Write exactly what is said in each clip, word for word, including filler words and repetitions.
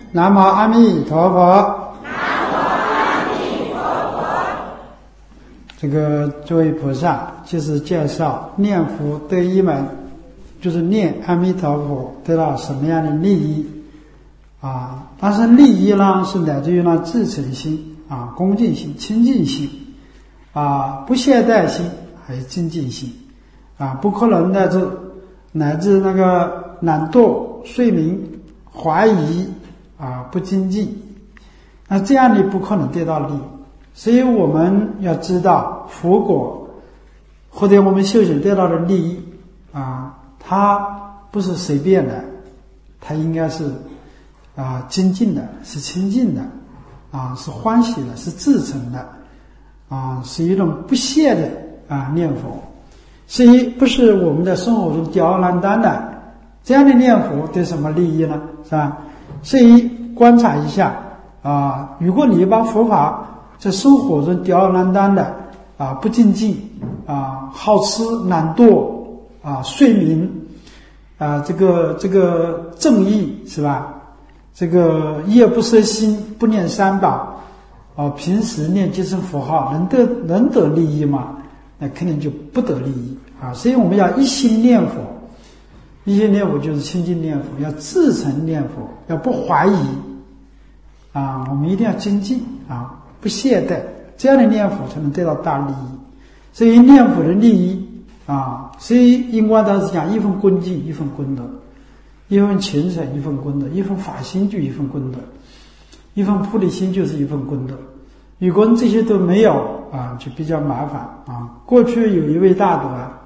南无阿弥陀佛。 南无阿弥陀佛。 这个诸位菩萨，就是介绍念佛得一门，就是念阿弥陀佛得到什么样的利益啊？但是利益呢，是乃至于呢至诚心啊、恭敬心、清净心啊、不懈怠心，还有精进心啊，不可能乃至乃至那个懒惰、睡眠、怀疑啊、不精进，那这样的不可能得到利益。所以我们要知道佛果或者我们修行得到的利益啊，它不是随便的，它应该是啊精进的，是清净的啊，是欢喜的，是至诚的啊，是一种不懈的啊念佛。所以不是我们在生活中吊儿郎当的这样的念佛对什么利益呢？是吧？所以观察一下啊，如果你把佛法在生活中吊儿郎当的啊，不精进啊，好吃懒惰啊，睡眠啊，这个这个正义是吧？这个夜不摄心，不念三宝啊，平时念几声佛号，能得能得利益吗？那肯定就不得利益啊！所以我们要一心念佛，一心念佛就是清净念佛，要至诚念佛，要不怀疑啊！我们一定要精进啊，不懈怠，这样的念佛才能得到大利益。所以念佛的利益啊，所以印光大师讲一份恭敬一份功德，一份虔诚一份功德，一份法心就一份功德，一份菩提心就是一份功德。如果这些都没有啊，就比较麻烦啊。过去有一位大德啊，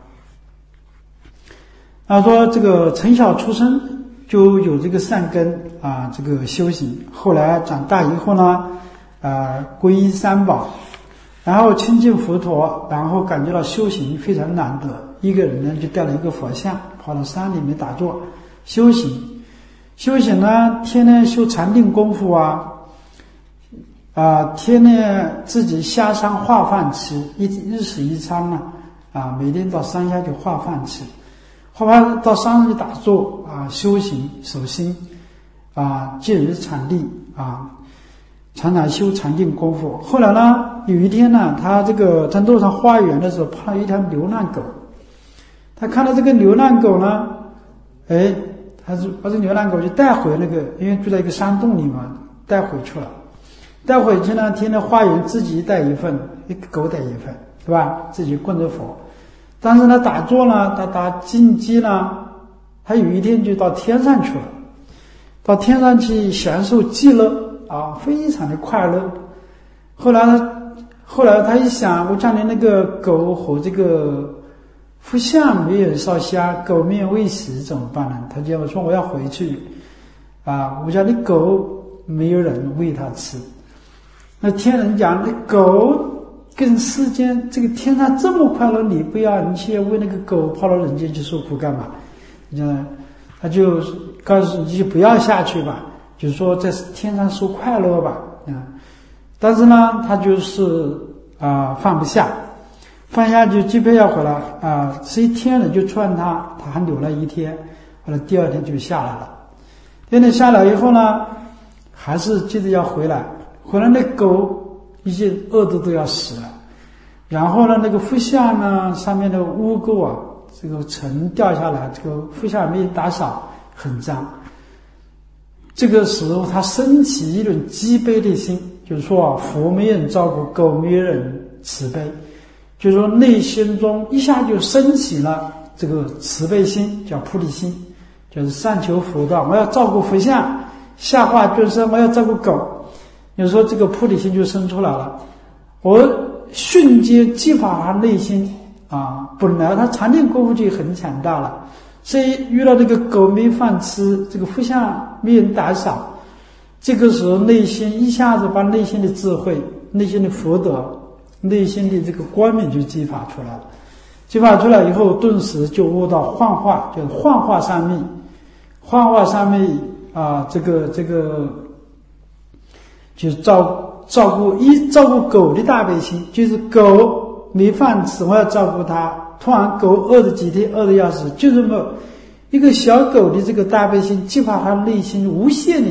他说这个从小出生就有这个善根啊，这个修行，后来长大以后呢，啊皈依三宝，然后亲近佛陀，然后感觉到修行非常难得，一个人呢就带了一个佛像，跑到山里面打坐修行，修行呢天天修禅定功夫啊。啊，天天自己下山化饭吃，一日食一餐呢，啊，每天到山下去化饭吃，化饭到山上去打坐啊，修行守心啊，戒于禅定啊，常常修禅定功夫。后来呢，有一天呢，他这个在路上花园的时候碰到一条流浪狗，他看到这个流浪狗呢，哎，他是把这流浪狗就带回那个，因为住在一个山洞里嘛，带回去了。带回去呢，天天花园自己带一份，一个狗带一份，是吧？自己供着佛。但是呢，打坐呢，他打静寂呢，他有一天就到天上去了，到天上去享受极乐啊，非常的快乐。后来呢，后来他一想，我家里那个狗和这个佛像没有烧香，狗面未洗怎么办呢？他就说我要回去啊，我家的狗没有人喂它吃。那天人讲，那狗跟世间这个天上这么快乐，你不要，你去为那个狗跑到人间去受苦干嘛？你讲，他就告诉你就不要下去吧，就是说在天上受快乐吧啊。但是呢，他就是啊、呃、放不下，放下就机票要回来啊，所以天人就劝他，他还留了一天，后来第二天就下来了。第二天下来以后呢，还是接着要回来。回来那狗已经饿得都要死了，然后呢，那个佛像呢上面的污垢啊，这个尘掉下来，这个佛像没打扫，很脏。这个时候他升起一种积悲的心，就是说啊，佛没人照顾，狗没人慈悲，就是说内心中一下就升起了这个慈悲心，叫菩提心，就是上求佛道，我要照顾佛像，下化众生，我要照顾狗。有时候这个菩提心就生出来了，我瞬间激发他内心啊，本来他禅定功夫就很强大了，所以遇到这个狗没饭吃，这个佛像没人打扫，这个时候内心一下子把内心的智慧、内心的福德、内心的这个光明就激发出来了。激发出来以后，顿时就悟到幻化，就是幻化三昧，幻化三昧啊，这个这个。就是照照顾一照顾狗的大悲心，就是狗没饭吃，我要照顾它。突然狗饿了几天，饿得要死，就这么一个小狗的这个大悲心，激发它内心无限的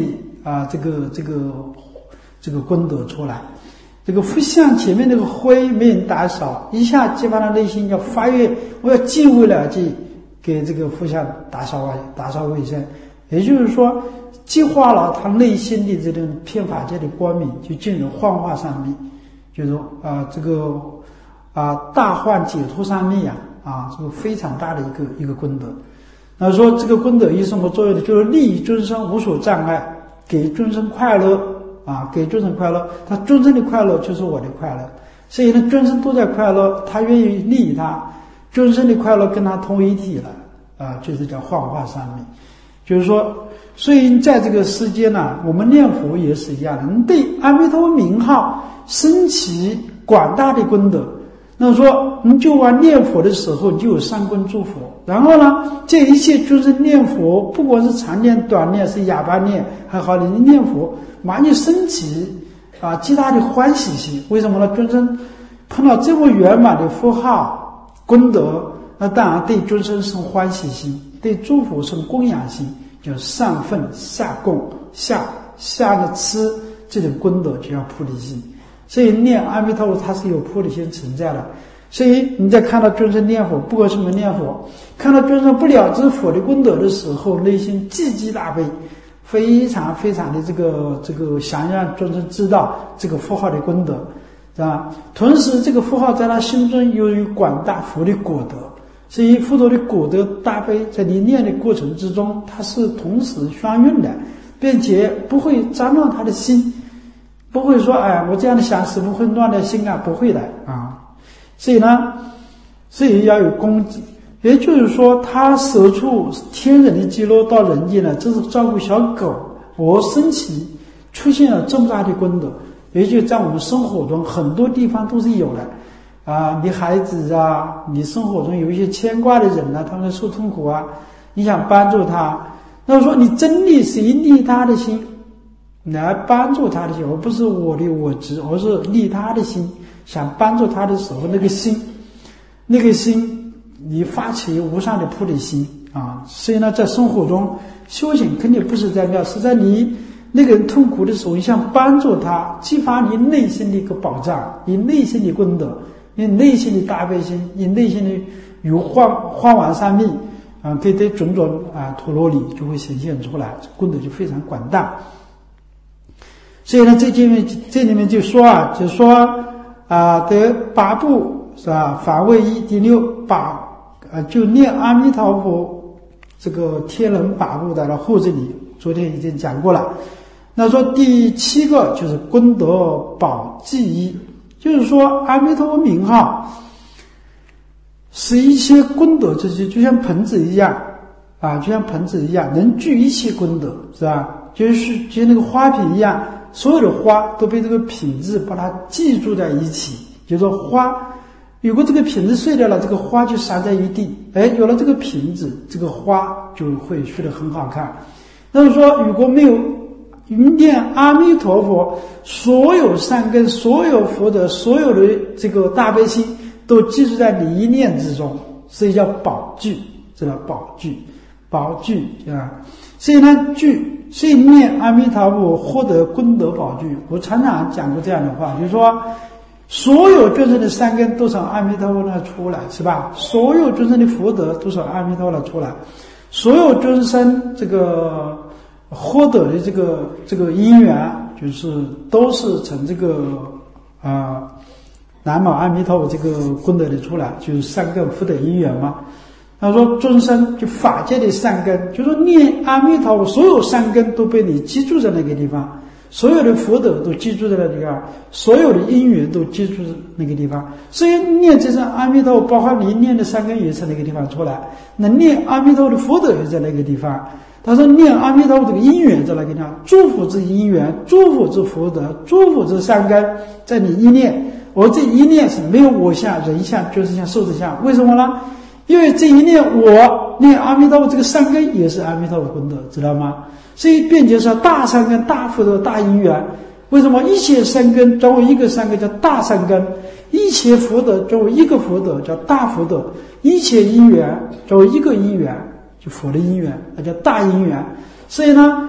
啊，这个这个这个功德出来。这个佛像前面那个灰没人打扫，一下激发他内心要发愿，我要尽为了去给这个佛像打扫啊打扫卫生。也就是说，激化了他内心的这种偏法界的光明，就进入幻化上面，就是说啊、呃、这个啊、呃、大幻解脱上面呀啊，这个非常大的一个一个功德。那说这个功德有什么作用呢？就是利益众生无所障碍，给众生快乐啊，给众生快乐。他众生的快乐就是我的快乐，所以呢，众生都在快乐，他愿意利益他，众生的快乐跟他同一体了啊，就是叫幻化上面。就是说，所以在这个世间呢，我们念佛也是一样的，你对阿弥陀名号升起广大的功德。那说你就往念佛的时候，你就有三观诸佛。然后呢，这一切就是念佛，不管是长念、短念，是哑巴念还好，你念佛马上就升起啊极大的欢喜心。为什么呢？众生碰到这么圆满的佛号功德，那当然对众生生欢喜心，对诸佛生供养心，叫上奉下供下下的吃这种功德，就叫菩提心。所以念阿弥陀佛，它是有菩提心存在的。所以你在看到众生念佛，不管什么念佛，看到众生不了知佛的功德的时候，内心积极大悲，非常非常的这个这个想让众生知道这个佛号的功德，是吧？同时，这个佛号在他心中又有广大佛的果德，所以佛陀的果德大悲在你念的过程之中，它是同时相应的，并且不会沾乱他的心。不会说，哎，我这样的想师父会乱了心啊，不会的啊。所以呢，所以要有功绩，也就是说，他舍出天人的极乐到人间呢，这是照顾小狗，我升起出现了这么大的功德，也就在我们生活中很多地方都是有的啊。你孩子啊，你生活中有一些牵挂的人啊，他们受痛苦啊，你想帮助他，那么说你真利谁利他的心。来帮助他的心，而不是我的我执，而是利他的心。想帮助他的时候，那个心，那个心，你发起无上的菩提心啊！所以呢，在生活中修行肯定不是在庙，是在你那个人痛苦的时候，你想帮助他，激发你内心的一个宝藏，你内心的功德，你内心的大悲心，你内心的有幻幻王三昧啊，对对种种啊陀罗尼就会显现出来，功德就非常广大。所以呢，这里面这里面就说啊，就说啊，得八部是吧？法位一第六八啊，就念阿弥陀佛这个天人八部的护持你，昨天已经讲过了。那说第七个就是功德宝济一，就是说阿弥陀佛名号是一切功德之基，就像盆子一样啊，就像盆子一样，能聚一切功德，是吧？就是就像那个花瓶一样。所有的花都被这个品质把它记住在一起，就是说花，如果这个品质碎掉了，这个花就散在一地。哎，有了这个品质，这个花就会睡得很好看。那么说，如果没有念阿弥陀佛，所有善根、所有福德、所有的这个大悲心都记住在你一念之中，所以叫宝具，知道宝具，宝具啊。所以呢，具。所以念阿弥陀佛获得功德宝具，我常常讲过这样的话，就是说，所有众生的善根都从阿弥陀佛那出来，是吧？所有众生的福德都从阿弥陀佛那出来，所有众生这个获得的这个这个因缘，就是都是从这个啊、呃、南无阿弥陀佛这个功德里出来，就是善根福德因缘嘛。他说众生就法界的善根，就说念阿弥陀佛，所有善根都被你记住在那个地方，所有的福德都记住在那个地方，所有的因缘都记住在那个地方。所以念这声阿弥陀佛，包括你念的善根也从那个地方出来，那念阿弥陀佛的福德也在那个地方。他说念阿弥陀佛这个因缘在那个地方，诸佛之因缘，诸佛之福德，诸佛之善根，在你一念，而这一念是没有我相、人相、觉知相、受持相，为什么呢？因为这一念我念阿弥陀佛这个善根也是阿弥陀佛功德，知道吗？所以便觉说大善根、大福德、大因缘。为什么一切善根转为一个善根叫大善根，一切福德转为一个福德叫大福德，一切因缘转为一个因缘就佛的因缘，那叫大因缘。所以呢，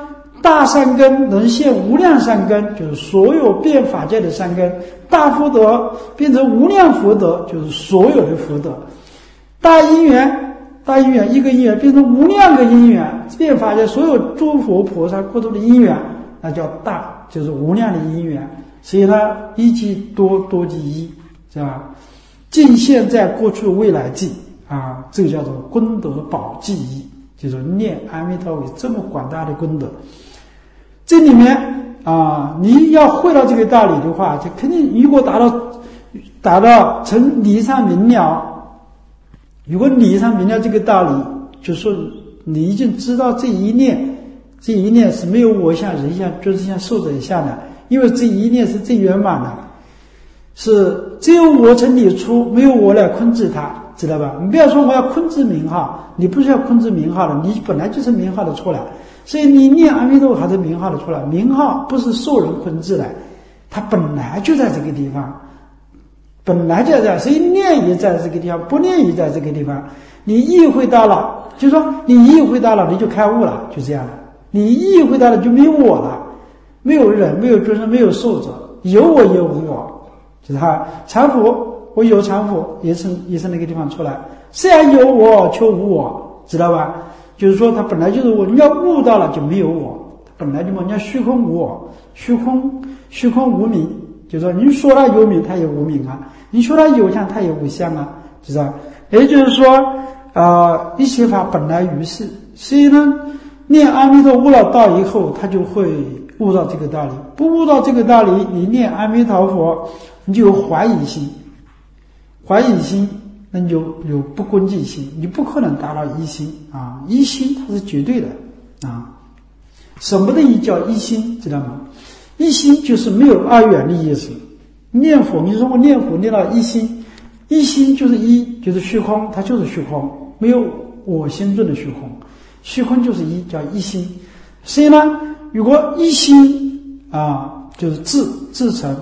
大善根能现无量善根，就是所有变法界的善根；大福德变成无量福德，就是所有的福德；大因缘，大因缘一个因缘变成无量个因缘，变法界所有诸佛菩萨国土的因缘，那叫大，就是无量的因缘。所以呢，一即多，多即一，是吧？尽现在、过去、未来际啊，这个叫做功德宝记忆，就是念阿弥陀佛这么广大的功德。这里面啊，你要会到这个道理的话，就肯定如果达到达到成理上明了，如果理上明了这个道理，就说你已经知道这一念，这一念是没有我相、人相、觉相、受者相的，因为这一念是最圆满的，是只有我成理出，没有我来控制它，知道吧？你不要说我要控制名号，你不需要控制名号的，你本来就是名号的出来。所以你念阿弥陀佛还是名号的出来，名号不是受人控制的，它本来就在这个地方，本来就在这，所以念也在这个地方，不念也在这个地方。你意会到了，就说你意会到了，你就开悟了，就这样的。你意会到了就没有我了，没有人，没有众生，没有受者，有我也无我，就是他常佛，我有常佛，也是也是那个地方出来。虽然有我，却无我，知道吧？就是说，它本来就是我，你要悟到了就没有我，本来就嘛，你要虚空无我，虚空虚空无名，就是说，你说它有名，它也无名啊；你说它有相，它也无相啊，知道？也就是说，呃，一切法本来如是，所以呢，念阿弥陀悟了道以后，他就会悟到这个道理。不悟到这个道理，你念阿弥陀佛，你就有怀疑心，怀疑心。那你就有不恭敬心，你不可能达到一心啊！一心它是绝对的啊！什么的一叫一心，知道吗？一心就是没有二元的意思。念佛，你说我念佛念到一心，一心就是一，就是虚空，它就是虚空，没有我心中的虚空，虚空就是一，叫一心。所以呢，如果一心啊，就是自自成。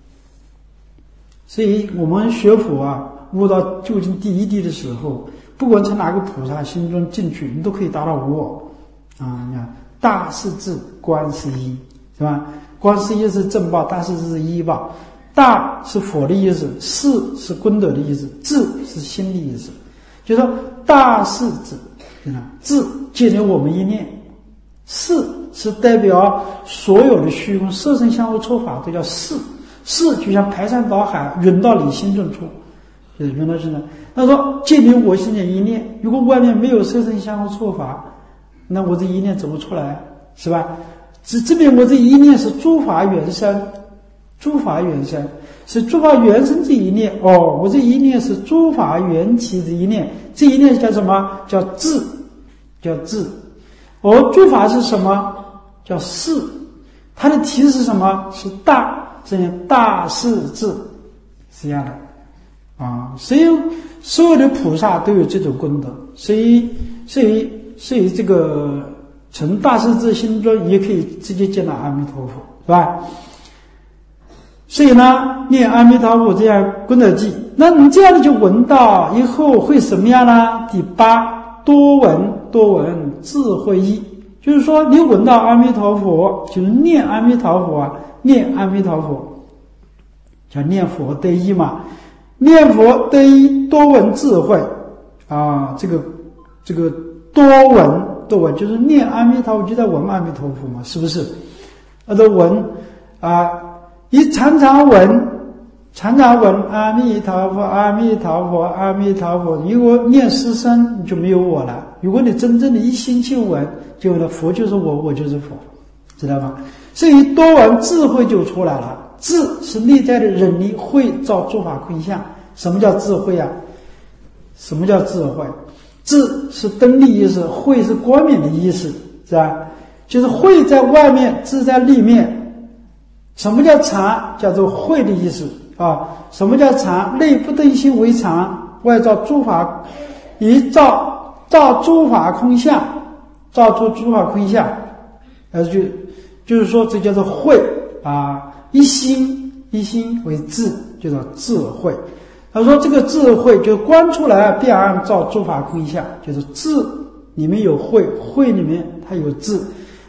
所以我们学佛啊。悟到究竟第一地的时候，不管从哪个菩萨心中进去，你都可以达到无我啊！你看，大是智，观是一，是吧？观是一是正报，大是智是一报。大是佛的意思，是是功德的意思，智是心的意思。就说大是智，智建立我们一念，是是代表所有的虚空色身相互错法都叫是，是就像排山倒海，涌到你心中处。就是原来是呢，他说建立我心的一念，如果外面没有色身相互错法，那我这一念怎么出来，是吧？只证明我这一念是诸法原生，诸法原生是诸法原生这一念，哦，我这一念是诸法缘起这一念，这一念叫什么？叫智，叫智。而诸法是什么？叫是，它的题是什么？是大，这样大是智，是这样的。啊，所以所有的菩萨都有这种功德，所以所以所以这个从大势至心中也可以直接见到阿弥陀佛，是吧？所以呢，念阿弥陀佛这样功德记，那你这样的就闻到以后会什么样呢？第八，多闻多闻智慧一，就是说你闻到阿弥陀佛，就是念阿弥陀佛啊，念阿弥陀佛，叫念佛得一嘛。念佛得一，多闻智慧啊，这个这个多闻多闻就是念阿弥陀佛就在闻阿弥陀佛嘛，是不是？那个闻啊，一常常闻，常常闻阿弥陀佛，阿弥陀佛，阿弥陀佛。如果念失声，你就没有我了。如果你真正的一心去闻，就了佛就是我，我就是佛，知道吗？所以多闻智慧就出来了。智是内在的忍力，慧照诸法空相。什么叫智慧啊？什么叫智慧？智是灯的意思，慧是光明的意思，是吧？就是慧在外面，智在里面。什么叫常？叫做慧的意思啊。什么叫常？内不登心为常，外照诸法，一照照诸法空相，照出诸法空相，呃，就就是说这叫做慧啊。一心一心为智，就叫智慧。他说这个智慧就观出来便照诸法空相，就是智里面有慧，慧里面它有智。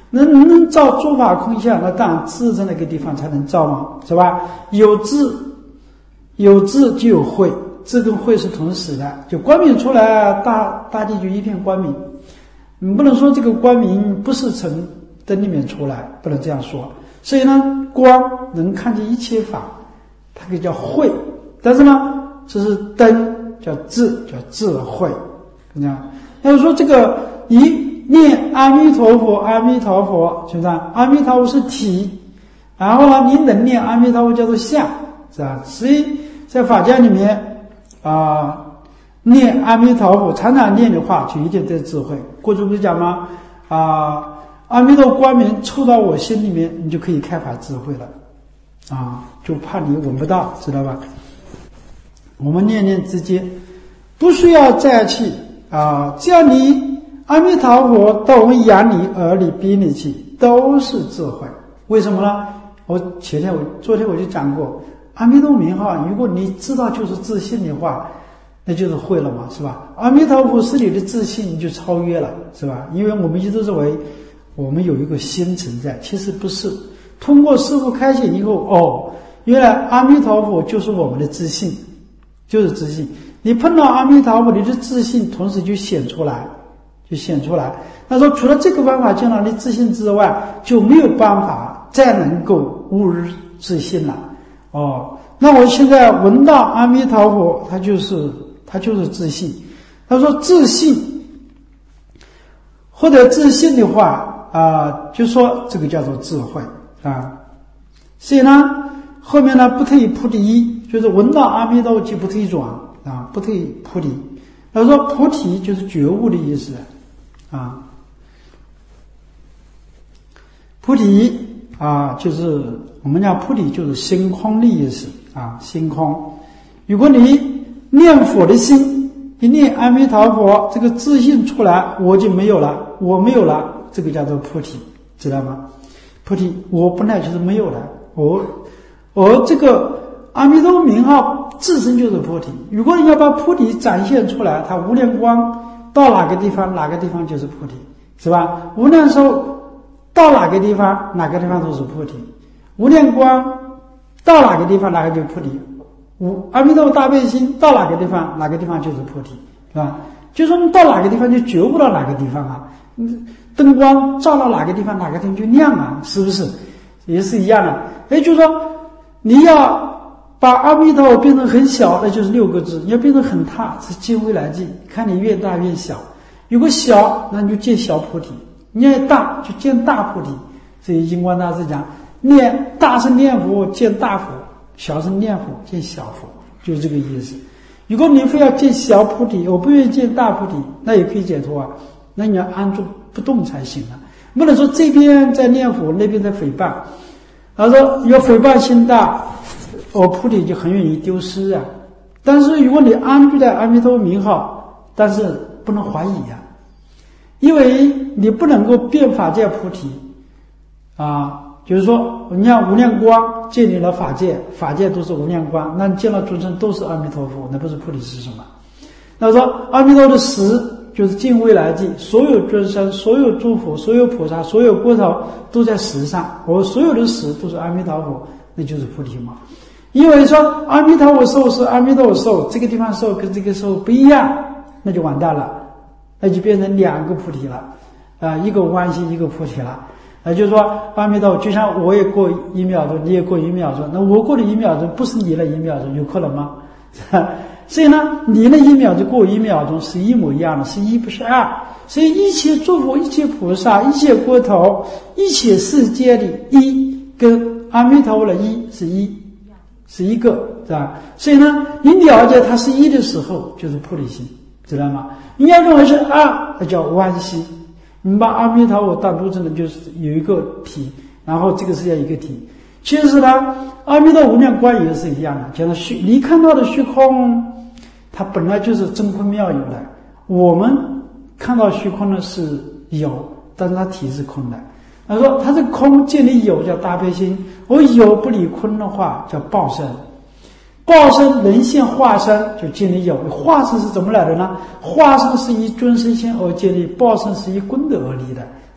能能照诸法空相，那当然智在那个地方才能照嘛，是吧？有智，有智就有慧，智跟慧是同时的，就光明出来，大大地就一片光明。你不能说这个光明不是从灯里面出来，不能这样说。所以呢，光能看见一切法，它可以叫慧，但是呢，这是灯，叫智，叫智慧。这样，要说这个一念阿弥陀佛，阿弥陀佛，是不是？阿弥陀佛是体，然后呢，你能念阿弥陀佛叫做相，是吧？所以在法家里面啊、呃，念阿弥陀佛，常常念的话，就一定得智慧。过去不是讲吗？啊、呃，阿弥陀光明抽到我心里面，你就可以开发智慧了，啊，就怕你闻不到，知道吧？我们念念之间，不需要再去啊，只要你阿弥陀佛到我们眼里、耳里、鼻里去，都是智慧。为什么呢？我前天我昨天我就讲过，阿弥陀名号，如果你知道就是自信的话，那就是会了嘛，是吧？阿弥陀佛是你的自信，你就超越了，是吧？因为我们一直认为我们有一个心存在，其实不是。通过师父开显以后，哦，原来阿弥陀佛就是我们的自信，就是自信。你碰到阿弥陀佛，你的自信同时就显出来，就显出来。他说，除了这个办法见到你自信之外，就没有办法再能够悟入自信了。哦，那我现在闻到阿弥陀佛，他就是他就是自信。他说自信或者自信的话啊、呃，就说这个叫做智慧啊。所以呢，后面呢不退菩提，就是闻到阿弥陀佛就不退转啊，不退菩提。他说菩提就是觉悟的意思啊，菩提啊就是我们讲菩提就是心空的意思啊，心空。如果你念佛的心一念阿弥陀佛，这个自信出来，我就没有了，我没有了，这个叫做菩提，知道吗？菩提，我本来就是没有的，我我这个阿弥陀名号自身就是菩提。如果你要把菩提展现出来，它无量光到哪个地方，哪个地方就是菩提，是吧？无量寿到哪个地方，哪个地方都是菩提。无量光到哪个地方，哪个就是菩提。无阿弥陀佛大悲心到哪个地方，哪个地方就是菩提，是吧？就说你到哪个地方就觉悟到哪个地方啊。灯光照到哪个地方，哪个地方就亮啊，是不是？也是一样的。也就是说，你要把阿弥陀佛变成很小，那就是六个字；你要变成很大，是见未来际，看你越大越小。如果小，那你就见小菩提；你要大，就见大菩提。所以印光大师讲，念大声念佛见大佛，小声念佛见小佛，就是这个意思。如果你非要见小菩提，我不愿意见大菩提，那也可以解脱啊。那你要安住不动才行了，不能说这边在念佛，那边在诽谤。他说有诽谤心大，我菩提就很容易丢失啊。但是如果你安住在阿弥陀佛名号，但是不能怀疑啊，因为你不能够变法界菩提啊。就是说，你看无量光建立了法界，法界都是无量光，那你见了众生都是阿弥陀佛，那不是菩提是什么？那说阿弥陀佛的实就是尽未来际，所有众生、所有诸佛、所有菩萨、所有国头都在实上，我所有的实都是阿弥陀佛，那就是菩提嘛。因为说阿弥陀佛受是阿弥陀佛受，这个地方受跟这个受不一样，那就完蛋了，那就变成两个菩提了，啊、呃，一个弯心，一个菩提了。啊，就是说阿弥陀佛，就像我也过一秒钟，你也过一秒钟，那我过了一秒钟，不是你那一秒钟，有可能吗？所以呢，你那一秒钟过一秒钟是一模一样的，是一不是二。所以一切诸佛、一切菩萨、一切国头、一切世界的一跟阿弥陀佛的一是一，是一个，是吧？所以呢，你了解它是一的时候，就是菩提心，知道吗？你要认为是二，那叫弯心。你把阿弥陀佛当独真的，就是有一个体，然后这个世界一个体。其实呢，阿弥陀无量光也是一样的，就是虚，你看到的虚空，它本来就是真空妙有的。我们看到虚空呢是有，但是它体是空的。他说它这个空见你有叫大悲心，我有不离空的话叫报身。报身能现化身，就见你有。化身是怎么来的呢？化身是以尊身心而建立，报身是以功德而立的。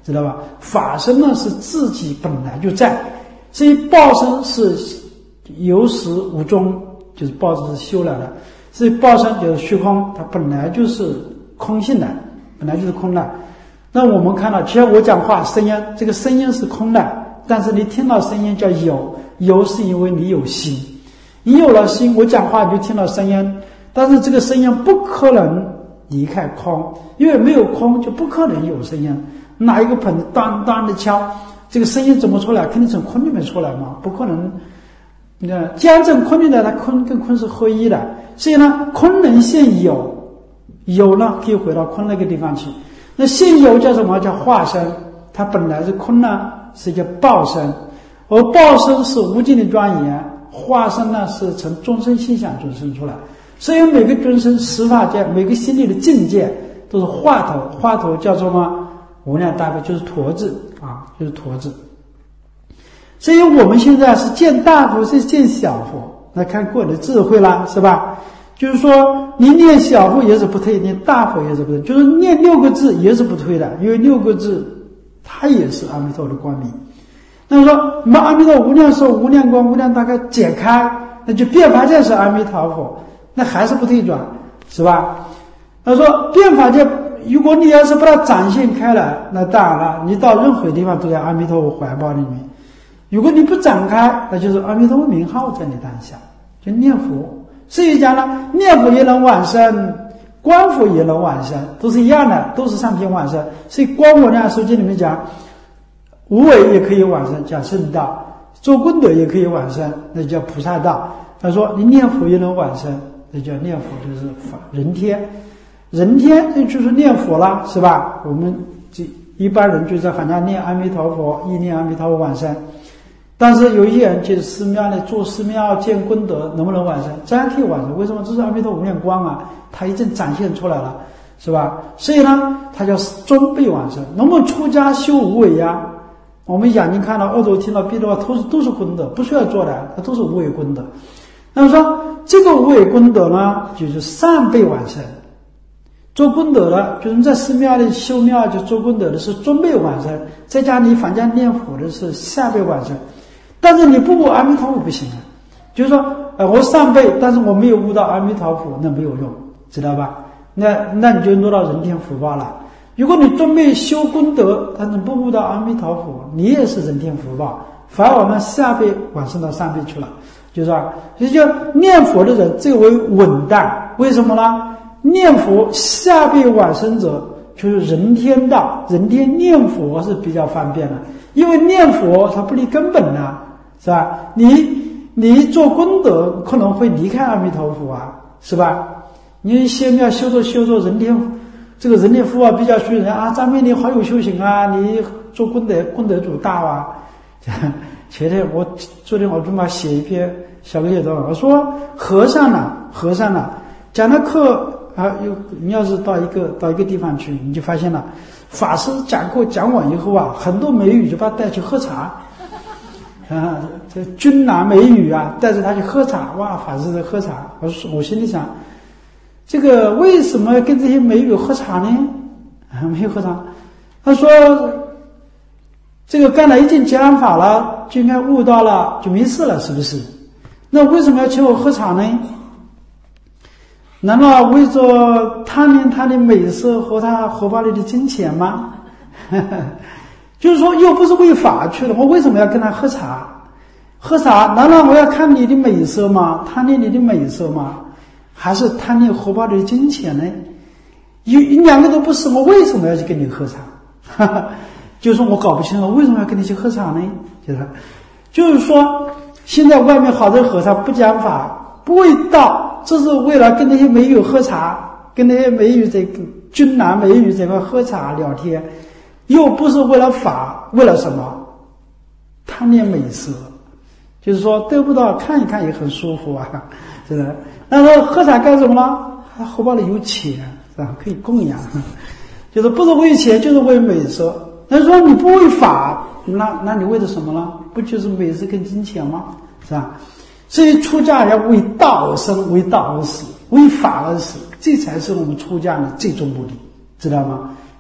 知道吧？法身呢是自己本来就在，所以报身是有始无终，就是报是修来的，所以报身就是虚空，它本来就是空性的，本来就是空的。那我们看到，其实我讲话声音，这个声音是空的，但是你听到声音叫有，有是因为你有心，你有了心，我讲话你就听到声音，但是这个声音不可能离开空，因为没有空就不可能有声音。拿一个盆子当当的敲，这个声音怎么出来？肯定从空里面出来嘛，不可能。你看，既然从空里来，它空跟空是合一的，所以呢，空能现有，有呢可以回到空那个地方去。那现有叫什么？叫化身，它本来是空呢，是叫报身，而报身是无尽的庄严，化身呢是从众生心想中生出来。所以每个众生十法界，每个心里的境界都是化头，化头叫做什么？无量大悲，就是陀字啊，就是陀字。所以我们现在是见大佛，是见小佛，那看个人的智慧啦，是吧？就是说，你念小佛也是不退，念大佛也是不退，就是念六个字也是不退的，因为六个字它也是阿弥陀的光明。那么说，我们阿弥陀无量寿、无量光、无量大开解开，那就变法界是阿弥陀佛，那还是不退转，是吧？他说变法界。如果你要是把它展现开来，那当然了，你到任何地方都在阿弥陀佛怀抱里面。如果你不展开，那就是阿弥陀佛名号在你当下，就念佛。所以讲呢，念佛也能往生，观佛也能往生，都是一样的，都是上品往生。所以观无量寿经里面讲，无为也可以往生，叫圣道；做功德也可以往生，那叫菩萨道。他说你念佛也能往生，那叫念佛就是法人天。人天这就是念佛啦，是吧？我们这一般人就在喊他念阿弥陀佛，一念阿弥陀佛往生。但是有一些人去寺庙里做寺庙见功德，能不能往生？这样可以往生。为什么？这是阿弥陀无量光啊，它已经展现出来了，是吧？所以呢，它叫中辈往生。那么出家修无为呀，我们眼睛看到、耳朵听到、鼻的话，都是都是功德，不需要做的，它都是无为功德。那么说这个无为功德呢，就是上辈往生。做功德的，就是你在寺庙里修庙就做功德的是中辈往生，在家里坊间念佛的是下辈往生。但是你不悟阿弥陀佛不行啊，就是说，呃，我上辈，但是我没有悟到阿弥陀佛，那没有用，知道吧？那那你就落到人天福报了。如果你中辈修功德，但是不悟到阿弥陀佛，你也是人天福报，反而我们下辈往生到上辈去了，就是说，所以叫念佛的人最为稳当，为什么呢？念佛下辈往生者就是人天道，人天念佛是比较方便的，因为念佛它不离根本啊，是吧？你你做功德可能会离开阿弥陀佛啊，是吧？你先要修着修着人天，这个人天福报比较虚人啊，张明你好有修行啊，你做功德功德主大啊。前天我昨天我正好写一篇小写作，我说和尚呢，和尚呢讲的课。啊，有你要是到一个到一个地方去，你就发现了，法师讲课讲完以后啊，很多美女就把他带去喝茶，啊，这俊男美女啊，带着他去喝茶，哇，法师在喝茶。我说我心里想，这个为什么要跟这些美女喝茶呢？啊，没有喝茶。他说，这个刚才已经讲法了，就应该悟到了，就没事了，是不是？那为什么要请我喝茶呢？难道为着贪恋他的美色和他荷包里的金钱吗？就是说又不是为法去的，我为什么要跟他喝茶？喝茶难道我要看你的美色吗？贪恋你的美色吗？还是贪恋荷包里的金钱呢？有两个都不是，我为什么要去跟你喝茶？就是我搞不清楚为什么要跟你去喝茶呢？就是就是说现在外面好多和尚不讲法不为道，这是为了跟那些美女喝茶，跟那些美女这个俊男美女这块喝茶聊天，又不是为了法，为了什么？贪恋美色，就是说得不到看一看也很舒服啊，是的。那说喝茶干什么呢？他荷包里有钱，是吧？可以供养，就是不是为钱，就是为美色。那说你不为法，那那你为的什么呢？不就是美色跟金钱吗？是吧？所以出家要为道而生，为道而死，为法而死，这才是我们出家的最终目的，知道吗？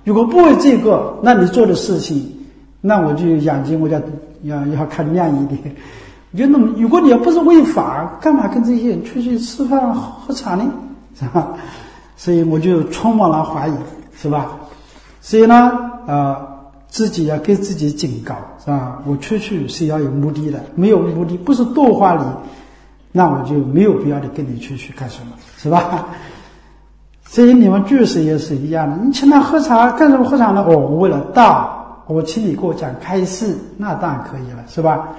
如果不为这个，那你做的事情，那我就眼睛我就要要看亮一点。我觉得那么，如果你要不是为法，干嘛跟这些人出去吃饭喝茶呢？是吧？所以我就充满了怀疑，是吧？所以呢，呃，自己要给自己警告，是吧？我出去是要有目的的，没有目的，不是多花里，那我就没有必要的跟你出去干什么，是吧？所以你们居士也是一样的，你请他喝茶干什么？喝茶呢？哦，我为了道，我请你给我讲开示，那当然可以了，是吧？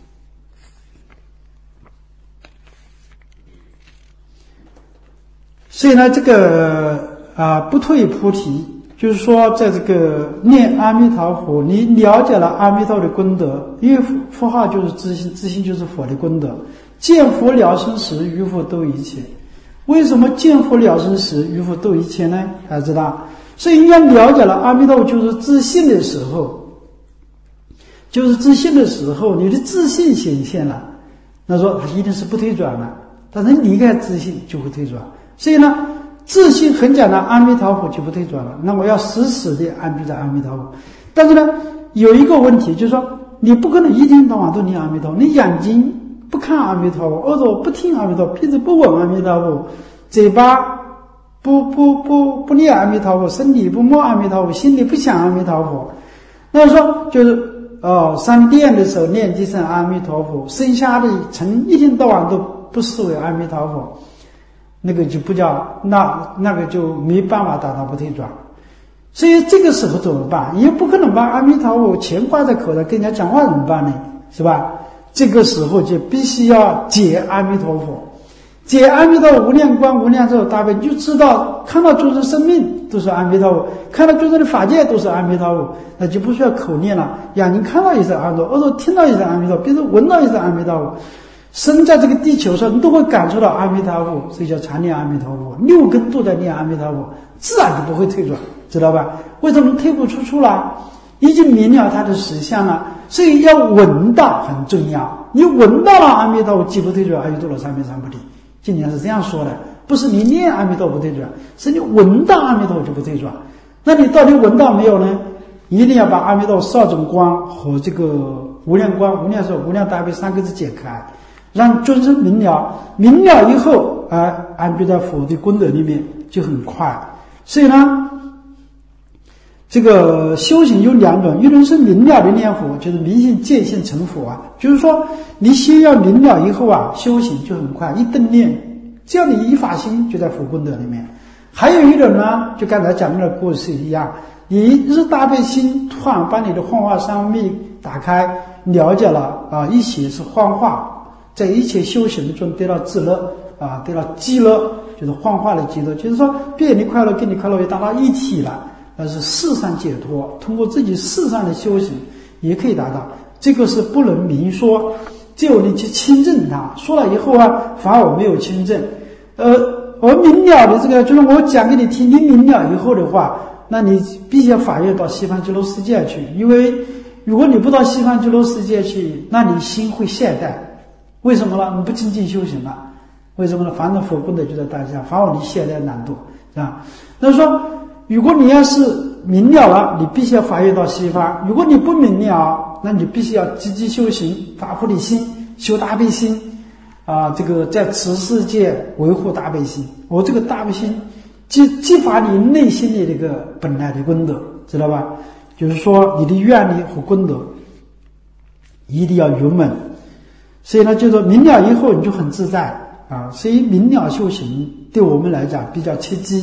所以呢，这个啊、呃、不退菩提，就是说在这个念阿弥陀佛，你了解了阿弥陀的功德，因为佛号就是自心，自心就是佛的功德。见佛了生时，于佛度一切。为什么见佛了生时，于佛度一切呢？大家知道，所以应该了解了阿弥陀佛就是自信的时候，就是自信的时候，你的自信显现了，那说他一定是不退转了。但是离开自信就会退转。所以呢，自信很简单，阿弥陀佛就不退转了。那我要死死地安住在阿弥陀佛。但是呢，有一个问题，就是说你不可能一天到晚都念阿弥陀佛，你眼睛不看阿弥陀佛，耳朵不听阿弥陀佛，鼻子不闻阿弥陀佛，嘴巴不不不不念阿弥陀佛，身体不摸阿弥陀佛，心里不想阿弥陀佛。那说就是哦，上殿的时候念几声阿弥陀佛，剩下的成一天到晚都不视为阿弥陀佛。那个就不叫，那那个就没办法达到不退转。所以这个时候怎么办？也不可能把阿弥陀佛钱挂在口上跟人家讲话怎么办呢？是吧？这个时候就必须要解阿弥陀佛，解阿弥陀佛无量光无量寿大悲，你就知道看到众生生命都是阿弥陀佛，看到众生的法界都是阿弥陀佛，那就不需要口念了。眼睛看到一声阿弥陀佛，耳朵听到一声阿弥陀佛，鼻子闻到一声阿弥陀佛。生在这个地球上，你都会感受到阿弥陀佛，所以叫常念阿弥陀佛，六根都在念阿弥陀佛，自然就不会退转，知道吧？为什么退不出处了？已经明了他的实相了，所以要闻到很重要。你闻到了阿弥陀佛，即不退转，阿耨多罗三藐三菩提。今年是这样说的，不是你念阿弥陀佛不退转，是你闻到阿弥陀佛就不退转。那你到底闻到没有呢？一定要把阿弥陀佛少种光和这个无量光、无量寿、无量大悲三个字解开。让众生明了，明了以后啊，安住在佛的功德里面就很快。所以呢，这个修行有两种，一种是明了的念佛，就是明心见性成佛啊，就是说你先要明了以后啊，修行就很快，一顿念，只要你一发心就在佛功德里面。还有一种呢，就刚才讲的那个故事一样，你是大悲心突然把你的幻化三昧打开，了解了啊，一起是幻化。在一切修行中得到自乐啊，得到极乐，就是幻化的极乐，就是说别人的快乐跟你快乐也达到一体了，那是世上解脱，通过自己世上的修行也可以达到。这个是不能明说，只有你去亲证它，说了以后啊，反而我没有亲证。呃，我明了的这个，就是我讲给你听，你明了以后的话，那你必须要发愿到西方极乐世界去，因为如果你不到西方极乐世界去，那你心会懈怠。为什么呢？你不精进修行了？为什么呢？反正佛功德就在当下，反而你懈怠懒惰，是吧？那说，如果你要是明了了，你必须要发愿到西方；如果你不明了，那你必须要积极修行，发菩提心，修大悲心，啊，这个在此世界维护大悲心。我这个大悲心激激发你内心的这个本来的功德，知道吧？就是说，你的愿力和功德一定要圆满。所以呢，就是说明了以后你就很自在啊。所以明了修行对我们来讲比较切机。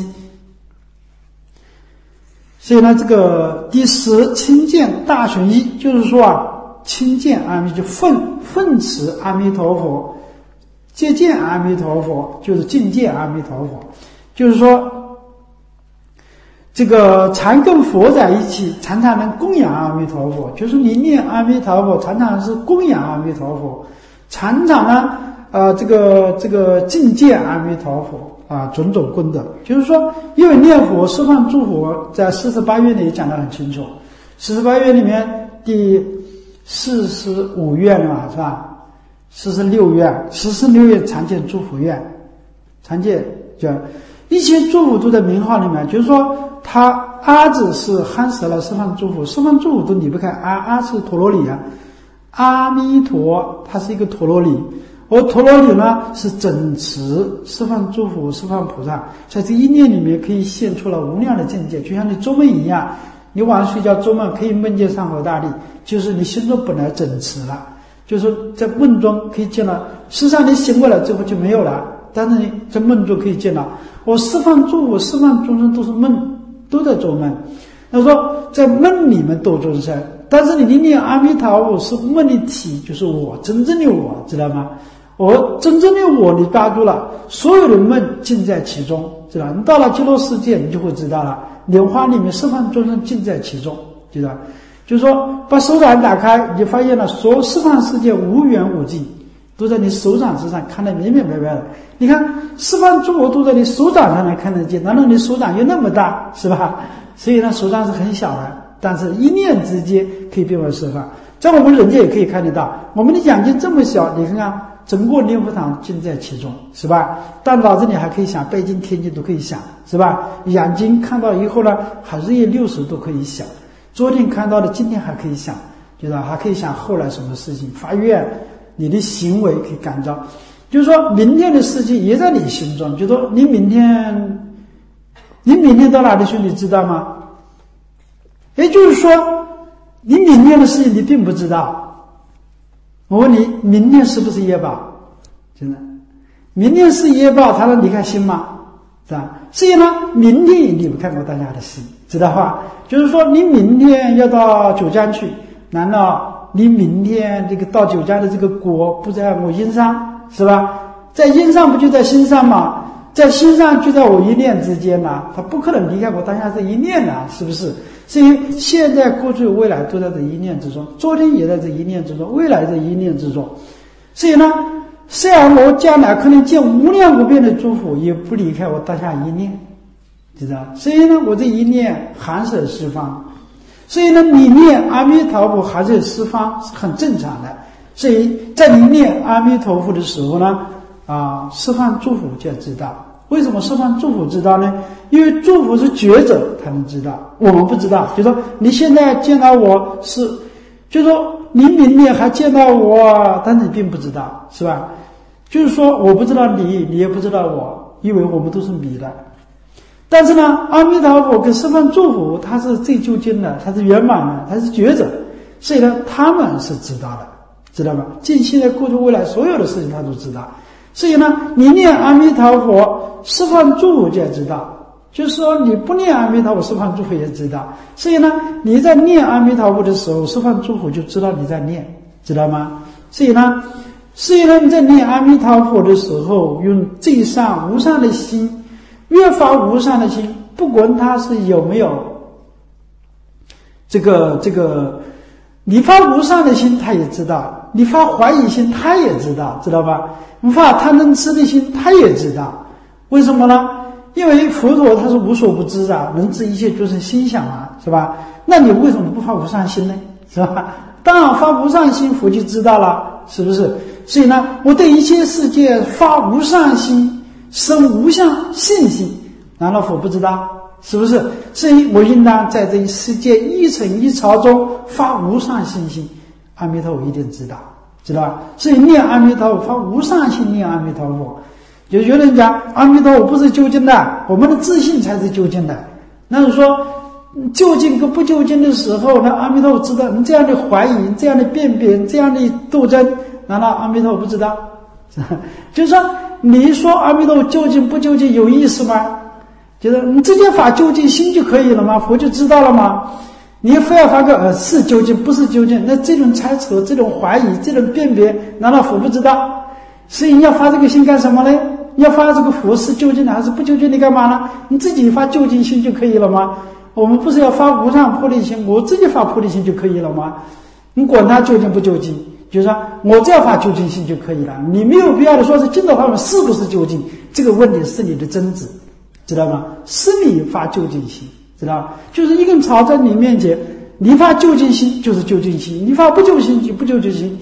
所以呢，这个第十亲见大寻一，就是说啊，亲见阿弥就奉奉持阿弥陀佛，接见阿弥陀佛，就是敬见阿弥陀佛，就是说这个常跟佛在一起，常常能供养阿弥陀佛，就是你念阿弥陀佛，常常是供养阿弥陀佛。常常呢，呃，这个这个敬见阿弥陀佛啊，种种功德，就是说，因为念佛释放诸佛，在四十八愿里也讲得很清楚。四十八愿里面第四十五愿嘛，是吧？四十六愿，四十六愿常见诸佛愿，常见叫一切祝福都在名号里面，就是说他阿字是含舍了十方祝福，十方祝福都离不开阿，阿是陀罗尼啊，阿弥陀它是一个陀罗尼，而陀罗尼呢是整持十方祝福十方菩萨，在这一念里面可以现出了无量的境界，就像你做梦一样，你晚上睡觉做梦可以梦见上佛大力，就是你心中本来整持了，就是在梦中可以见到，事实上你醒过来之后就没有了，但是你在梦中可以见到，我十方诸佛十方众生都是梦，都在做梦。他说在梦里面度众生，但是你一念阿弥陀佛是梦的体，就是我真正的我，知道吗？我真正的我你抓住了，所有的梦尽在其中，知道？你到了极乐世界你就会知道了，莲花里面十方众生尽在其中，知道？就是说把手掌打开，你发现了所有十方世界无远无近，都在你手掌之上看得明明白白的。你看十方诸佛都在你手掌上能看得见，难道你手掌又那么大，是吧？所以呢手掌是很小的，但是一念之间可以变为十方。在我们人间也可以看得到，我们的眼睛这么小，你看看整个念佛堂尽在其中，是吧？但脑子里还可以想北京天津都可以想，是吧？眼睛看到以后呢还日夜六时都可以想，昨天看到的今天还可以想，就是还可以想后来什么事情发愿，你的行为可以感召，就是说明天的事情也在你心中，就是说你明天你明天到哪里去你知道吗？也就是说你明天的事情你并不知道。我问你，明天是不是业报？真的，明天是业报，它能离开心吗？是吧？所以呢，明天也离不开我当下的心，知道吧？就是说，你明天要到九江去，难道你明天这个到九江的这个果不在我心上，是吧？在心上不就在心上吗？在心上就在我一念之间呐、啊，它不可能离开我当下这一念呐、啊，是不是？所以现在、过去、未来都在这一念之中，昨天也在这一念之中，未来在一念之中。所以呢，虽然我将来可能见无量无边的祝福，也不离开我当下一念，知道？所以呢，我这一念含舍十方，所以呢，你念阿弥陀佛含舍十方是很正常的。所以在你念阿弥陀佛的时候呢，啊，十方祝福就要知道。为什么十方祝福知道呢？因为祝福是觉者才能知道，我们不知道。就说你现在见到我是，就说你明天还见到我，但是你并不知道，是吧？就是说我不知道你，你也不知道我，因为我们都是迷的。但是呢，阿弥陀佛跟十方祝福它是最究竟的，它是圆满的，它是觉者，所以呢他们是知道的，知道吗？近现在过去未来所有的事情他都知道。所以呢，你念阿弥陀佛十方祝福就要知道，就是说你不念阿弥陀佛十方祝福也知道。所以呢，你在念阿弥陀佛的时候，十方祝福就知道你在念，知道吗？所以呢，所以呢，你在念阿弥陀佛的时候，用最上无上的心，越发无上的心，不管他是有没有这个这个，你发无上的心，他也知道；你发怀疑心，他也知道，知道吧？你发贪嗔痴的心，他也知道。为什么呢？因为佛陀他是无所不知啊，能知一切诸生心想啊，是吧？那你为什么不发无上心呢？是吧？当然发无上心，佛就知道了，是不是？所以呢，我对一切世界发无上心，生无上信心，难道佛不知道？是不是？所以我应当在这一世界一尘一潮中发无上信心，阿弥陀佛一定知道，知道吧？所以念阿弥陀佛发无上心，念阿弥陀佛。有有人讲阿弥陀佛不是究竟的，我们的自信才是究竟的。那你说究竟跟不究竟的时候，那阿弥陀佛知道。你这样的怀疑，这样的辨别，这样的斗争，难道阿弥陀佛不知道？就是说你说阿弥陀佛究竟不究竟有意思吗？就是你直接发究竟心就可以了吗？佛就知道了吗？你非要发个呃是究竟不是究竟，那这种猜测，这种怀疑，这种辨别，难道佛不知道？所以你要发这个心干什么呢？你要发这个佛是究竟的还是不究竟的干嘛呢？你自己发究竟心就可以了吗？我们不是要发无上菩提心，我自己发菩提心就可以了吗？你管他究竟不究竟，就是说我只要发究竟心就可以了。你没有必要的说是净土法门是不是究竟，这个问题是你的争执，知道吗？是你发究竟心，知道吗？就是一根草在你面前，你发究竟心就是究竟心，你发不究竟心就不究竟心。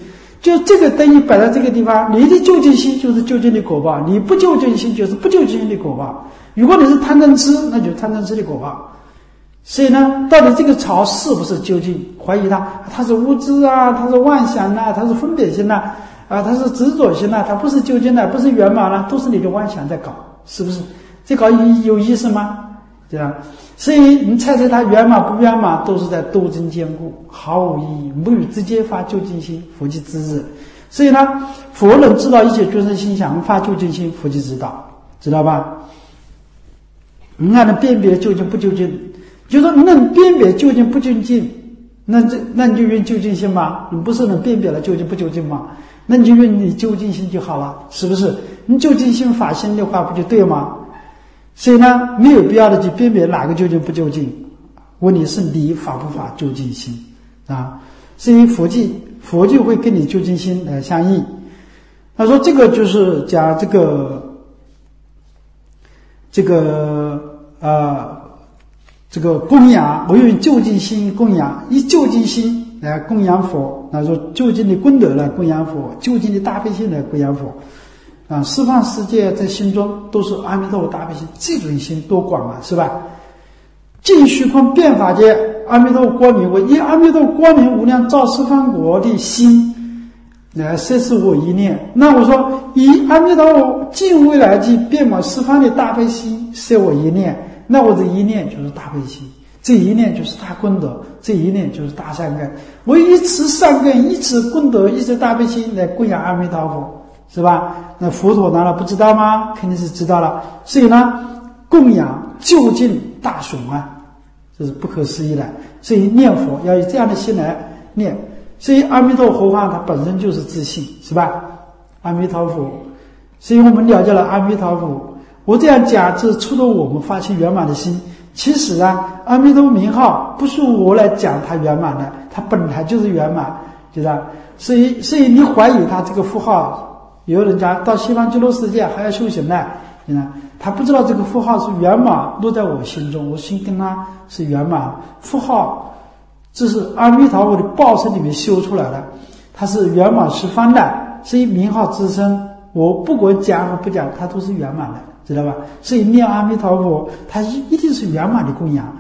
就这个灯一摆在这个地方，你的究竟心就是究竟的果报，你不究竟心就是不究竟的果报。如果你是贪嗔痴，那就是贪嗔痴的果报。所以呢，到底这个巢是不是究竟？怀疑它，它是无知啊，它是妄想啊，它是分别心啊，啊，它是执着心啊，它不是究竟的，不是圆满了，都是你的妄想在搞，是不是？这搞有意思吗？对吧？所以你猜猜它圆满不圆满，都是在斗争坚固，毫无意义。无与直接发究竟心，佛即知之。所以呢，佛能知道一切众生心想，发究竟心，佛即知道，知道吧？你还能辨别究竟不究竟，就是说你能辨别究竟不究竟，那这那你就用究竟心嘛？你不是能辨别了究竟不究竟吗？那你就用你究竟心就好了，是不是？你究竟心法心的话，不就对吗？所以呢，没有必要的去辨别哪个究竟不究竟，问题是你法不法究竟心啊。所以佛记佛就会跟你究竟心来相应。他说这个就是讲这个这个呃这个供养，我用究竟心供养，以究竟心来供养佛，他说究竟的功德来供养佛，究竟的大悲心来供养佛。啊，十方世界在心中都是阿弥陀佛大悲心，这种心多广啊，是吧？尽虚空遍法界，阿弥陀佛光明，我以阿弥陀佛光明无量照十方国的心来摄持我一念。那我说，以阿弥陀佛尽未来际遍满十方的大悲心摄我一念，那我这一念就是大悲心，这一念就是大功德，这一念就是大善根。我以此善根，以此功德，以此大悲心来供养阿弥陀佛。是吧？那佛陀难道不知道吗？肯定是知道了。所以呢，供养究竟大雄啊，这是不可思议的。所以念佛要以这样的心来念。所以阿弥陀佛法它本身就是自信，是吧？阿弥陀佛。所以我们了解了阿弥陀佛。我这样讲，这是触动我们发心圆满的心。其实啊，阿弥陀名号不是我来讲它圆满的，它本来就是圆满，对吧？所以，所以你怀疑它这个符号。有人讲到西方极乐世界还要修行呢，你看他不知道这个符号是圆满落在我心中，我心跟他是圆满。符号这是阿弥陀佛的报身里面修出来的，它是圆满十方的，所以名号自身我不管讲和不讲，它都是圆满的，知道吧？所以念阿弥陀佛，它一定是圆满的供养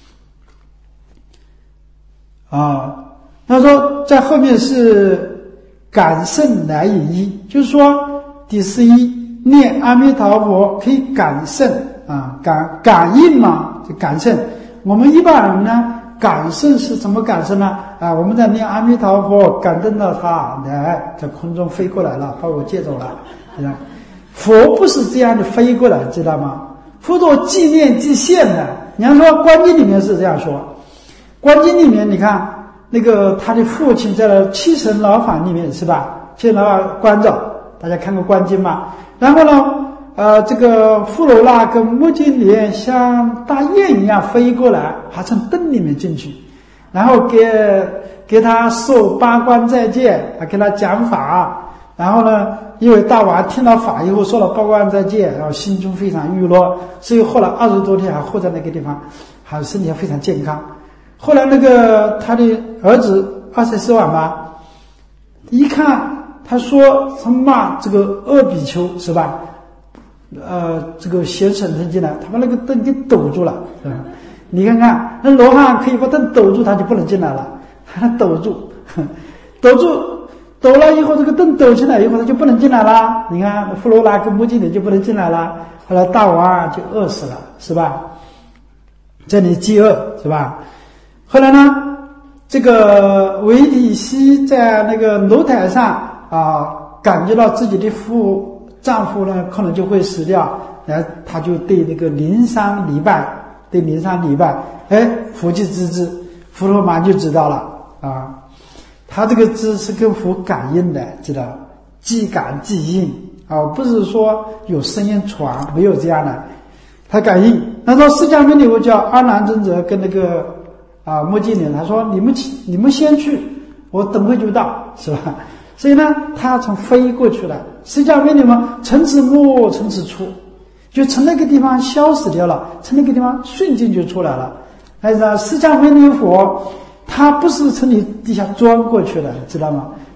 啊。他说在后面是感胜来引一，就是说第十一念阿弥陀佛可以感胜啊，感感应嘛，就感胜。我们一般人呢，感胜是怎么感胜呢？啊，我们在念阿弥陀佛，感动到他来在空中飞过来了，把我接走了。佛不是这样的飞过来，知道吗？佛陀即念即现的。你要说观经里面是这样说，观经里面你看。那个他的父亲在了七层牢房里面，是吧？七层牢房关着，大家看过观经吗？然后呢，呃，这个富罗那跟目犍连像大雁一样飞过来，还从灯里面进去，然后给给他受八关斋戒，还给他讲法。然后呢，因为大王听到法以后说了八关斋戒，然后心中非常愉乐，所以后来二十多天还活在那个地方，还身体还非常健康。后来那个他的儿子二十四万吧，一看他说他骂这个恶比丘，是吧？呃，这个邪神神进来，他把那个灯给抖住了，是吧？你看看那罗汉可以把灯抖住，他就不能进来了，他抖住，抖住，抖了以后，这个灯抖起来以后，他就不能进来了。你看富罗那跟目犍连就不能进来了。后来大王就饿死了，是吧？这里饥饿，是吧？后来呢，这个韦提希在那个楼台上啊，感觉到自己的夫丈夫呢可能就会死掉，然后他就对那个灵山礼拜，对灵山礼拜，哎，佛即知之，佛陀马上就知道了啊。他这个知是跟佛感应的，知道，即感即应啊，不是说有声音传，没有这样的，他感应。他说释迦牟尼佛叫阿难尊者跟那个。啊，目犍连他说你们你们先去，我等会就到，是吧？所以呢，他从飞过去了。释迦牟尼嘛，从此没，从此出，就从那个地方消失掉了，从那个地方瞬间就出来了。但是释迦牟尼佛他不是从你底下钻过去的，知道吗？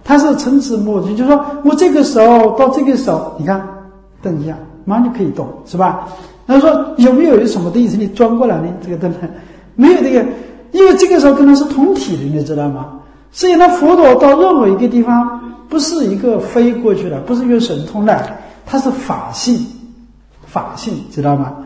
它是参差莫局，就是说我这个手到这个手，你看灯一样，马上就可以动，是吧？他说有没有有什么东西你转过来呢？这个灯没有这个，因为这个时候跟它是同体的，你知道吗？所以呢，佛陀到任何一个地方，不是一个飞过去的，不是用神通的，它是法性，法性，知道吗？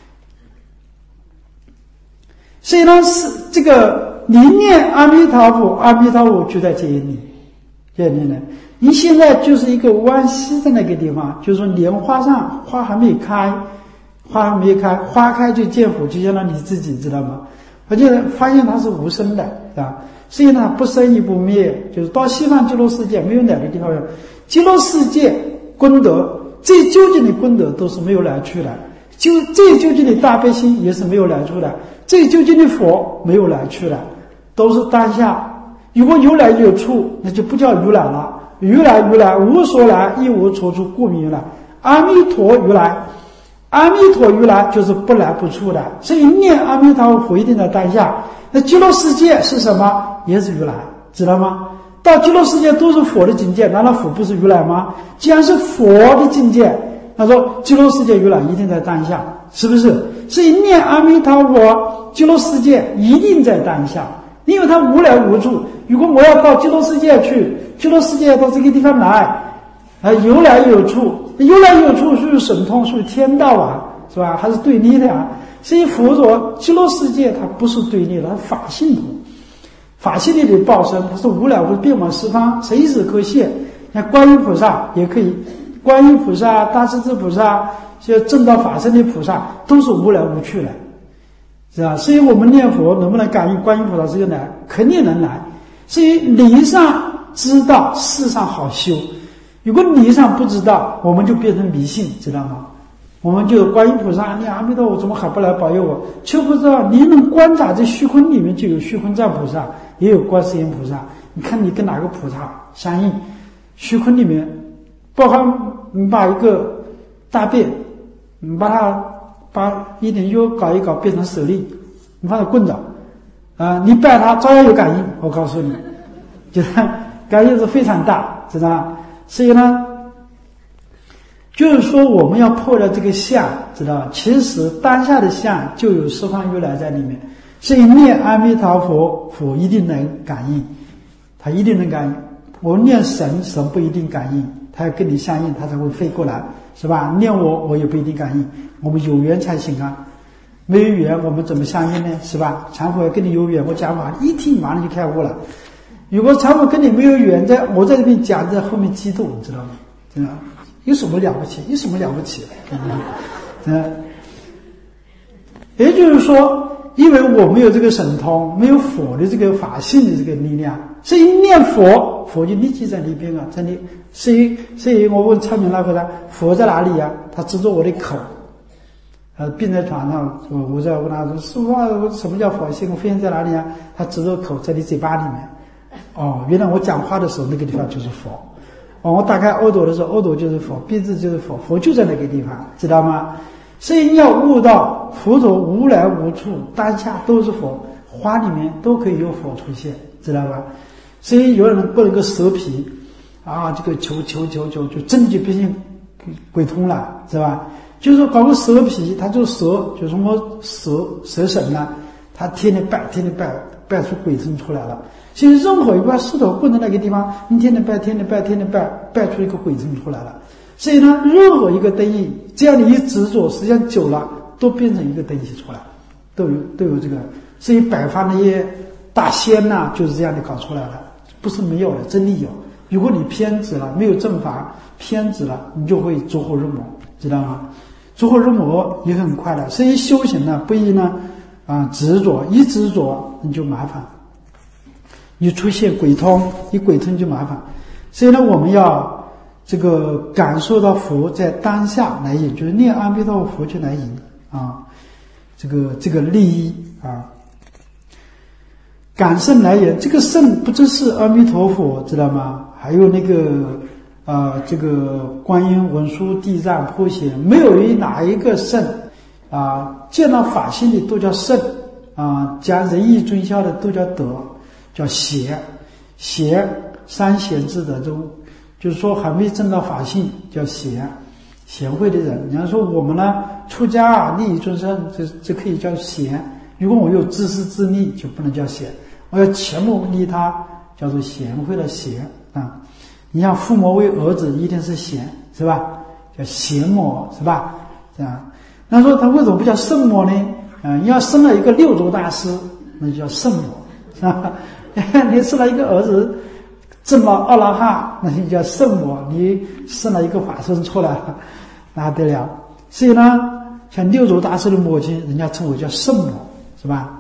所以呢，是这个你念阿弥陀佛，阿弥陀佛就在接引你，接引你呢。你现在就是一个弯溪的那个地方，就是说莲花上花还没开，花还没开，花开就见佛，就相当于你自己，知道吗？而且发现它是无生的，啊，所以呢不生亦不灭，就是到西方极乐世界没有哪个地方有极乐世界功德，最究竟的功德都是没有来去的，就最究竟的大悲心也是没有来处的，最究竟的佛没有来去的，都是当下。如果有来有处，那就不叫如来了。如来如来，无所来，亦无所处，故名如来。阿弥陀如来，阿弥陀如来就是不来不处的，所以念阿弥陀佛一定在当下。那极乐世界是什么？也是如来，知道吗？到极乐世界都是佛的境界，难道佛不是如来吗？既然是佛的境界，他说极乐世界如来一定在当下，是不是？所以念阿弥陀佛，极乐世界一定在当下，因为它无来无处。如果我要到极乐世界去，极乐世界到这个地方来，啊，有来有处，有来有处属于神通，属于天道啊，是吧？还是对立的啊。所以佛说极乐世界它不是对立的，它法性土，法性力的报身，它是无来无遍满十方，随时可现。像观音菩萨也可以，观音菩萨、大势至菩萨、就正道法身的菩萨都是无来无去的，是吧？所以我们念佛能不能感应观音菩萨这个来？肯定能来。所以理上知道，事上好修。如果理上不知道，我们就变成迷信，知道吗？我们就观音菩萨，你阿弥陀佛怎么还不来保佑我？却不知道你能观察这虚空里面就有虚空藏菩萨，也有观世音菩萨。你看你跟哪个菩萨相应？虚空里面，包含你把一个大便，你把它把一点油搞一搞变成舍利，你放在棍子啊、呃，你拜它照样有感应。我告诉你，就是感应是非常大，知道吗？所以呢。就是说我们要破了这个相，知道吧？其实当下的相就有十方如来在里面，所以念阿弥陀佛，佛一定能感应，他一定能感应。我念神，神不一定感应，他要跟你相应，他才会飞过来，是吧？念我，我也不一定感应，我们有缘才行啊，没有缘我们怎么相应呢？是吧？禅佛要跟你有缘，我讲法一听马上就开悟了。如果禅佛跟你没有缘，在我在这边讲，在后面激动，知道吗？知道吗？有什么了不起？有什么了不起？嗯，也就是说，因为我没有这个神通，没有佛的这个法性的这个力量，所以念佛，佛就立即在那边啊，在那。所以，所以我问昌明拉和尚，佛在哪里呀、啊？他指着我的口，呃，病在床上，我我在问他说：“师父啊，什么叫佛性？我佛性在哪里啊？”他指着口，在你嘴巴里面。哦，原来我讲话的时候，那个地方就是佛。哦，我打开耳朵的时候，耳朵就是佛，鼻子就是佛，佛就在那个地方，知道吗？所以你要悟到佛陀无来无处，当下都是佛，花里面都可以有佛出现，知道吧？所以有人过了个蛇皮啊，这个求求求求，就真的就变成鬼通了，是吧？就是说搞个蛇皮，他就蛇，就什么蛇蛇神呢？他天天拜，天天拜，拜出鬼神出来了。其实任何一块石头混在那个地方，你天天拜，天天拜，天天拜，拜出一个鬼神出来了。所以呢，任何一个灯印，这样的一执着，实际上久了都变成一个灯系出来，都有都有这个。所以百方那些大仙呐、啊，就是这样的搞出来的，不是没有的，真的有。如果你偏执了，没有正法，偏执了，你就会走火入魔，知道吗？走火入魔也很快的。所以修行呢，不宜呢啊执着，一执着你就麻烦。一出现鬼通，一鬼通就麻烦。所以呢，我们要这个感受到佛在当下来引，就是念阿弥陀佛就来引啊，这个这个利益啊，感圣来引。这个圣不只是阿弥陀佛，知道吗？还有那个啊、呃，这个观音、文殊、地藏、普贤，没有一哪一个圣啊，见到法性的都叫圣啊，讲仁义尊孝的都叫德。叫邪，邪三贤之德中，就是说还没证到法性叫贤，贤惠的人。你要说我们呢出家啊利益众生，这这可以叫贤。如果我有自私自利，就不能叫贤。我要切莫利他，叫做贤惠的贤啊。你像父母为儿子，一定是贤，是吧？叫贤母，是吧？这样。那说他为什么不叫圣母呢？啊，你要生了一个六祖大师，那就叫圣母，是吧？你生了一个儿子，证了阿拉汉，那就叫圣母。你生了一个法身出来，那得了。所以呢，像六祖大师的母亲，人家称为叫圣母，是吧？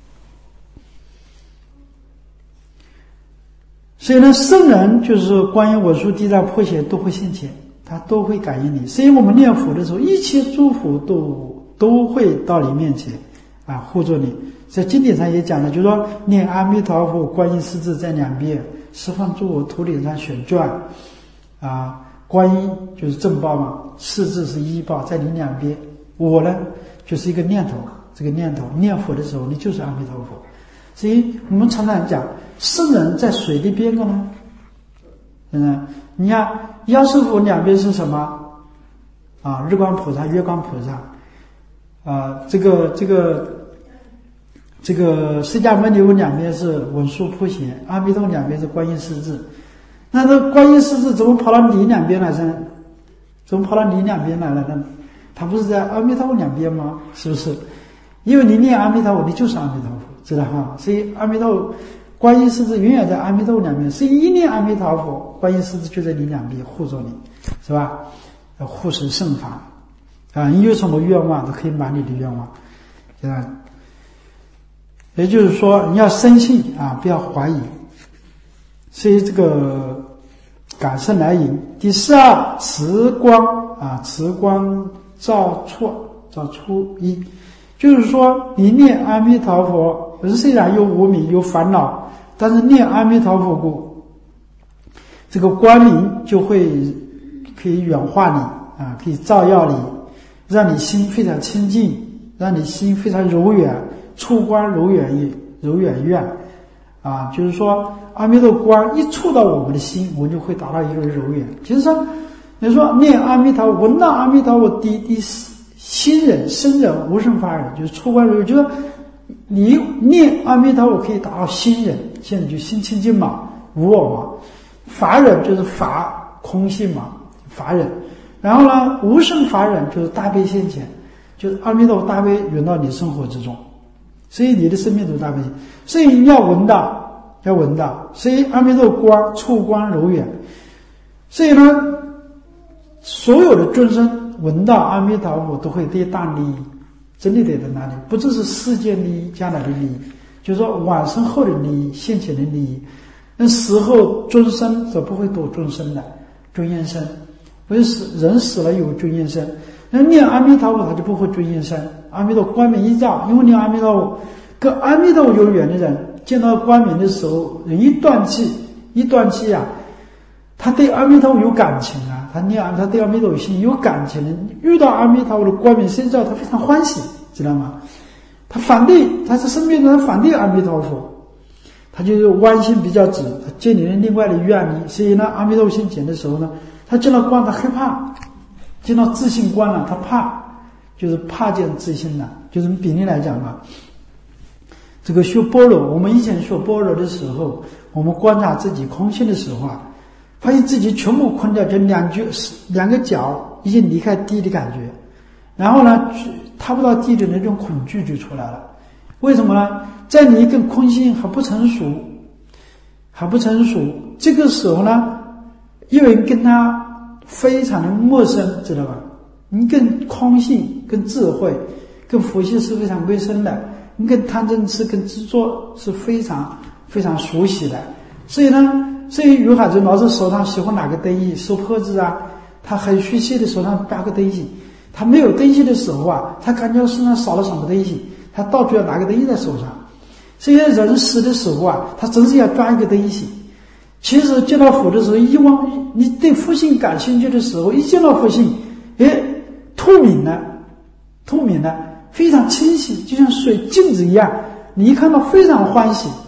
所以呢，圣人就是观音、文殊、地藏、普贤都会现前，他都会感应你。所以我们念佛的时候，一切诸佛都都会到你面前啊，护住你。在经典上也讲了，就是说念阿弥陀佛，观音狮子在两边，十方诸佛头顶上旋转啊。观音就是正报嘛，狮子是依报，在你两边。我呢，就是一个念头，这个念头念佛的时候，你就是阿弥陀佛。所以我们常常讲，圣人在水的边上呢，嗯，你看药师佛两边是什么啊？日光菩萨、月光菩萨啊，这个这个这个释迦牟尼佛两边是文殊普贤，阿弥陀两边是观音狮子。那这观音狮子怎么跑到你两边来呢？怎么跑到你两边来了呢？他不是在阿弥陀佛两边吗？是不是？因为你念阿弥陀佛，你就是阿弥陀佛，知道哈？所以阿弥陀佛、观音狮子永远在阿弥陀佛两边。所以一念阿弥陀佛，观音狮子就在你两边护着你，是吧？护持圣法啊！你有什么愿望都可以满你的愿望，对吧？也就是说，你要深信啊，不要怀疑。所以这个感圣来迎。第四二，慈光啊，慈光照错照出一。就是说你念阿弥陀佛，人虽然有无明有烦恼，但是念阿弥陀佛故，这个光明就会可以远化你啊，可以照耀你，让你心非常清净，让你心非常柔远，触光柔远柔远愿啊，就是说阿弥陀光一触到我们的心，我们就会达到一个柔远。其实说你说念阿弥陀佛，闻到阿弥陀佛第第心忍、身忍、无生法忍，就是触观柔，就是你念阿弥陀佛可以达到心忍，现在就心清净嘛，无我嘛。法忍就是法空性嘛，法忍。然后呢，无生法忍就是大悲现前，就是阿弥陀佛大悲涌到你生活之中，所以你的生命都大悲。所以你要闻到，要闻到，所以阿弥陀光触光柔远。所以呢，所有的众生闻到阿弥陀佛都会得大利益，真的得到哪里？不只是世间利益，将来的利益，就是说往生后的利益，现前的利益。那死后众生则不会堕众生的尊严生，不是死人死了有尊严生。那念阿弥陀佛他就不会尊严生，阿弥陀光明一照，因为念阿弥陀佛跟阿弥陀佛有缘的人，见到光明的时候，人一断气，一断气啊，他对阿弥陀佛有感情啊，他念他对阿弥陀佛心有感情的，遇到阿弥陀佛的光明深照，他非常欢喜，知道吗？他反对，他是生病的人反对阿弥陀佛，他就是弯心比较直，他建立了另外的愿力。所以呢，阿弥陀佛现前的时候呢，他见到光他害怕，见到自信光了他怕，就是怕见自信了。就是比例来讲嘛，这个修般若，我们以前学般若的时候，我们观察自己空性的时候啊，发现自己全部空掉，就两脚两个脚已经离开地的感觉，然后呢踏不到地的那种恐惧就出来了。为什么呢？在你跟空性还不成熟，还不成熟，这个时候呢，因为跟他非常的陌生，知道吧？你跟空性、跟智慧、跟佛性是非常陌生的，你跟贪嗔痴、跟执着是非常非常熟悉的。所以呢，所以有孩子老是手上喜欢拿个东西，手破子啊，他很熟悉的手上抓个东西，他没有东西的时候啊，他感觉身上少了什么东西，他到处要拿个东西在手上。所以人死的时候啊，他总是要抓一个东西。其实见到佛的时候，一往你对佛性感兴趣的时候，一见到佛性，哎，透明了，透明了，非常清晰，就像水镜子一样。你一看到非常欢喜，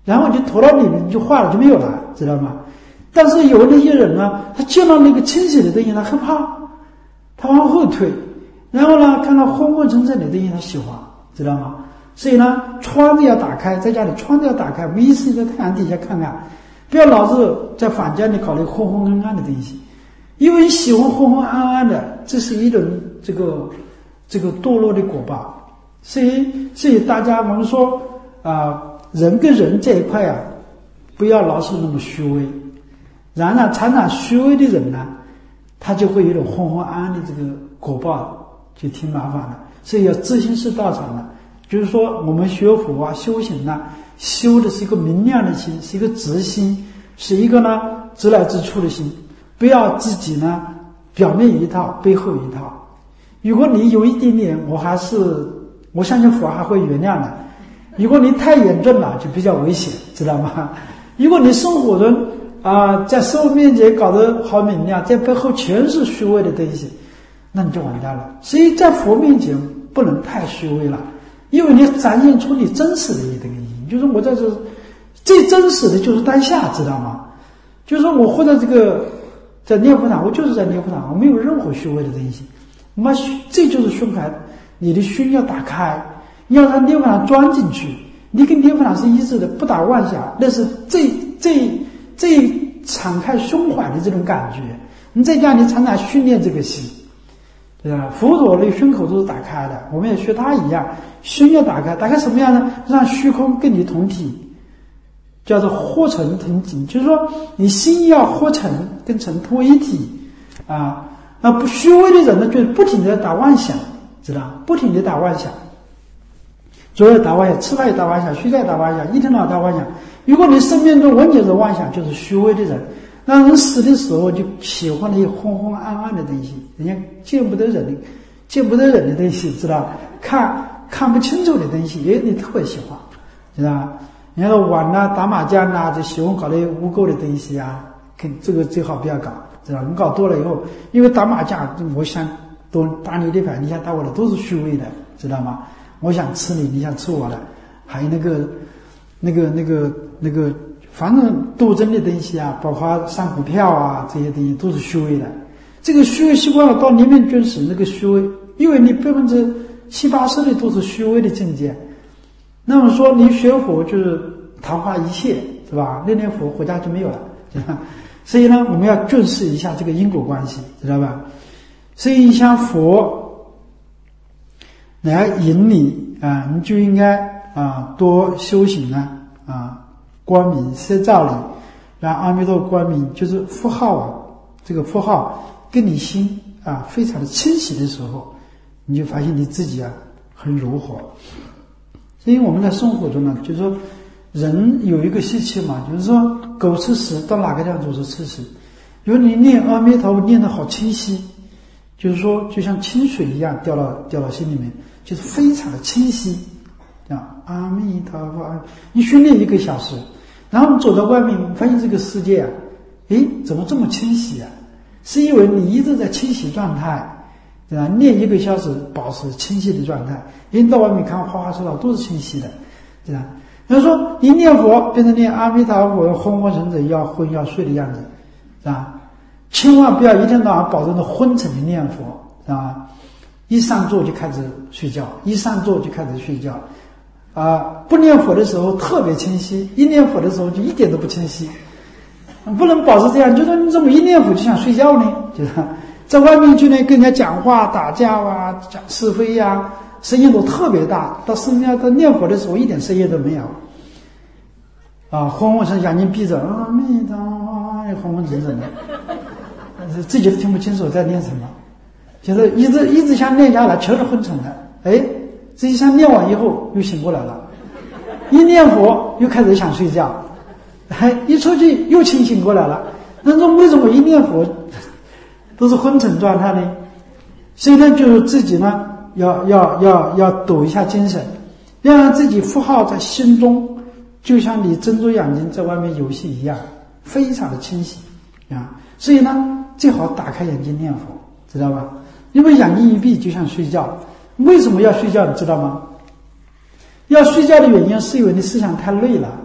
然后就投到里面就化了，就没有了，知道吗？但是有那些人呢，他见到那个清洗的东西他害怕，他往后退，然后呢看到昏昏沉沉的东西他喜欢，知道吗？所以呢窗子要打开，在家里窗子要打开，没事在太阳底下看看，不要老是在房间里考虑昏昏暗暗的东西，因为喜欢昏昏暗暗的，这是一种这个这个堕落的果报。所以所以大家我们说啊、呃，人跟人这一块啊，不要老是那么虚伪。然而常常虚伪的人呢，他就会有种昏昏暗暗的这个果报，就挺麻烦的。所以要知心是道场的，就是说我们学佛啊修行呢，修的是一个明亮的心，是一个直心，是一个呢直来直出的心，不要自己呢表面一套背后一套。如果你有一点点，我还是我相信佛还会原谅的。如果你太严重了，就比较危险，知道吗？如果你生活中啊、呃，在师父面前搞得好明亮，在背后全是虚伪的东西，那你就完蛋了。所以在佛面前不能太虚伪了，因为你展现出你真实的一个东西，就是我在这最真实的就是当下，知道吗？就是说我活在这个在念佛堂，我就是在念佛堂，我没有任何虚伪的东西。那么这就是胸怀，你的心要打开，你要让念佛堂钻进去，你跟念佛堂是一致的，不打妄想，那是最最最敞开胸怀的这种感觉。你在家里常常训练这个心，对吧？佛陀的胸口都是打开的，我们也学他一样，心要打开，打开什么样呢？让虚空跟你同体，叫做惑尘同景，就是说你心要惑尘跟尘同一体啊。那不虚伪的人呢，就不停地打妄想，知道？不停地打妄想，左右打妄想，吃饭也打妄想，睡觉也打妄想，一天到晚打妄想。如果你生命中完全是妄想，就是虚伪的人。那人死的时候就喜欢那些昏昏暗暗的东西，人家见不得人的，见不得人的东西，知道？看看不清楚的东西，也你特别喜欢，知道？人家说玩啊、打麻将啊，就喜欢搞那些污垢的东西啊，这个最好不要搞。知道你搞多了以后，因为打麻将，我想多打你的牌，你想打我的，都是虚伪的，知道吗？我想吃你，你想吃我的，还有那个、那个、那个、那个，反正斗争的东西啊，包括上股票啊，这些东西都是虚伪的。这个虚伪习惯了，到临命终时，那个虚伪，因为你百分之七八十的都是虚伪的境界。那么说，你学佛就是昙花一现，是吧？念念佛，回家就没有了，知道吧？所以呢，我们要重视一下这个因果关系，知道吧？所以像佛来引你啊，你就应该啊多修行啊啊，光明摄照你，让阿弥陀光明就是符号啊，这个符号跟你心啊非常的清晰的时候，你就发现你自己啊很柔和。所以我们在生活中呢，就是说人有一个习气嘛，就是说狗吃屎到哪个地方都是吃屎。如果你念阿弥陀佛念得好清晰，就是说就像清水一样掉到掉到心里面，就是非常的清晰啊！阿弥陀佛，你训练一个小时，然后走到外面，发现这个世界啊，诶，怎么这么清晰啊？是因为你一直在清晰状态，对吧？念一个小时保持清晰的状态，因为到外面看花花草草都是清晰的，对吧？比如说你念佛变成念阿弥陀佛昏昏沉沉要昏要睡的样子，是吧？千万不要一天到晚保证着昏沉的念佛，是吧？一上座就开始睡觉，一上座就开始睡觉，啊、呃，不念佛的时候特别清晰，一念佛的时候就一点都不清晰，不能保持这样。就说你怎么一念佛就想睡觉呢？就是在外面去呢跟人家讲话打架啊，讲是非呀、啊，声音都特别大。到身边到念佛的时候一点声音都没有，啊，昏昏沉眼睛闭着，阿弥陀佛，昏昏沉沉的，自己都听不清楚在念什么。就是一直一直想念下来，全是昏沉的。哎，这一想念完以后又醒过来了，一念佛又开始想睡觉，还一出去又清醒过来了。那说为什么一念佛都是昏沉状态呢？所以呢，就是自己呢要要要要抖一下精神，要让自己符号在心中，就像你睁着眼睛在外面游戏一样，非常的清晰啊。所以呢，最好打开眼睛念佛，知道吧？因为眼睛一闭就像睡觉。为什么要睡觉你知道吗？要睡觉的原因是因为你思想太累了，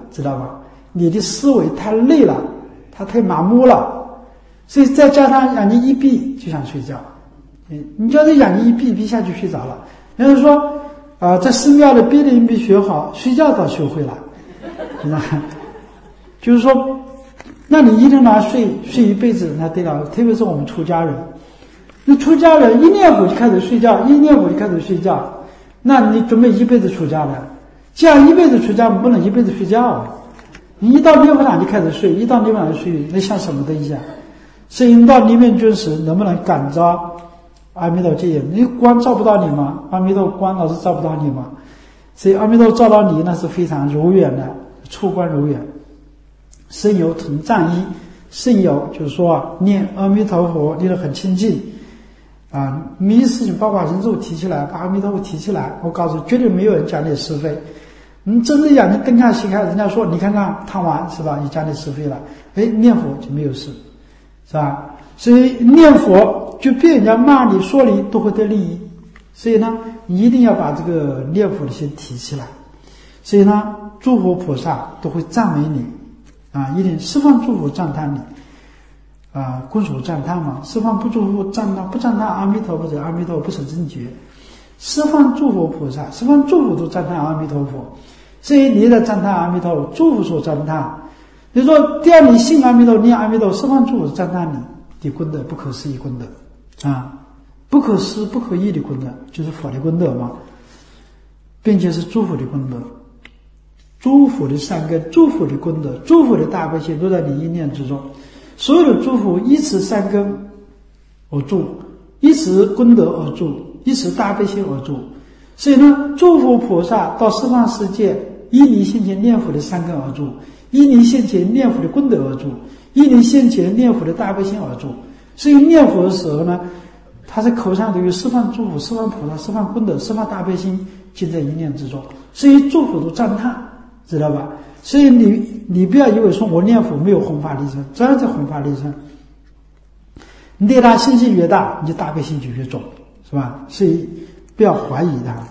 知道吧？你的思维太累了，他太麻木了，所以再加上眼睛一闭就想睡觉。嗯，你叫这眼睛一闭，一闭下去睡着了。然后说，啊、呃，在寺庙里憋着硬币学好，睡觉倒学会了，知道吧？就是说，那你一天晚上睡睡一辈子，那对了。特别是我们出家人，那出家人一念佛就开始睡觉，一念佛就开始睡觉，那你准备一辈子出家了？这样一辈子出家，不能一辈子睡觉啊！你一到涅槃场就开始睡，一到涅槃场就睡，那像什么东西啊？所以你到涅槃君时，能不能感召阿弥陀戒眼？你光照不到你吗？阿弥陀光老是照不到你吗？所以阿弥陀照到你，那是非常柔远的，触观柔远。身有同藏衣，身有就是说啊，念阿弥陀佛念得很亲近啊，没事情把往生咒提起来，把阿弥陀佛提起来，我告诉你，绝对没有人讲你是非。你睁着眼睛瞪看细看，人家说你看看贪玩是吧？你讲你是非了，哎，念佛就没有事，是吧？所以念佛就被人家骂你说你都会得利益，所以呢，你一定要把这个念佛的心提起来。所以呢，诸佛菩萨都会赞美你啊，一定十方诸佛赞叹你啊，观所赞叹嘛，十方不诸佛赞叹，不赞叹阿弥陀佛者，阿弥陀佛不成正觉。十方诸佛菩萨，十方诸佛都赞叹阿弥陀佛，所以你在赞叹阿弥陀佛，诸佛所赞叹。比如说，第二你信阿弥陀，念阿弥陀，十方诸佛赞叹你的功德，不可思议功德啊，不可思不可议的功德，就是佛的功德嘛，并且是诸佛的功德，诸佛的善根，诸佛的功德，诸佛的大悲心都在你一念之中。所有的诸佛依此善根而住，依此功德而住，依此大悲心而住。所以呢，诸佛菩萨到十方世界，依你现前念佛的善根而住，依你现前念佛的功德而住，依你现前念佛的大悲心而住。所以念佛的时候呢，他在口上都有十方诸佛、十方菩萨、十方功德、十方大悲心尽在一念之中，所以诸佛都赞叹，知道吧？所以你你不要以为说我念佛没有弘法利生，当然在弘法利生。你对他信心越大，你就大悲心就越重，是吧？所以不要怀疑他。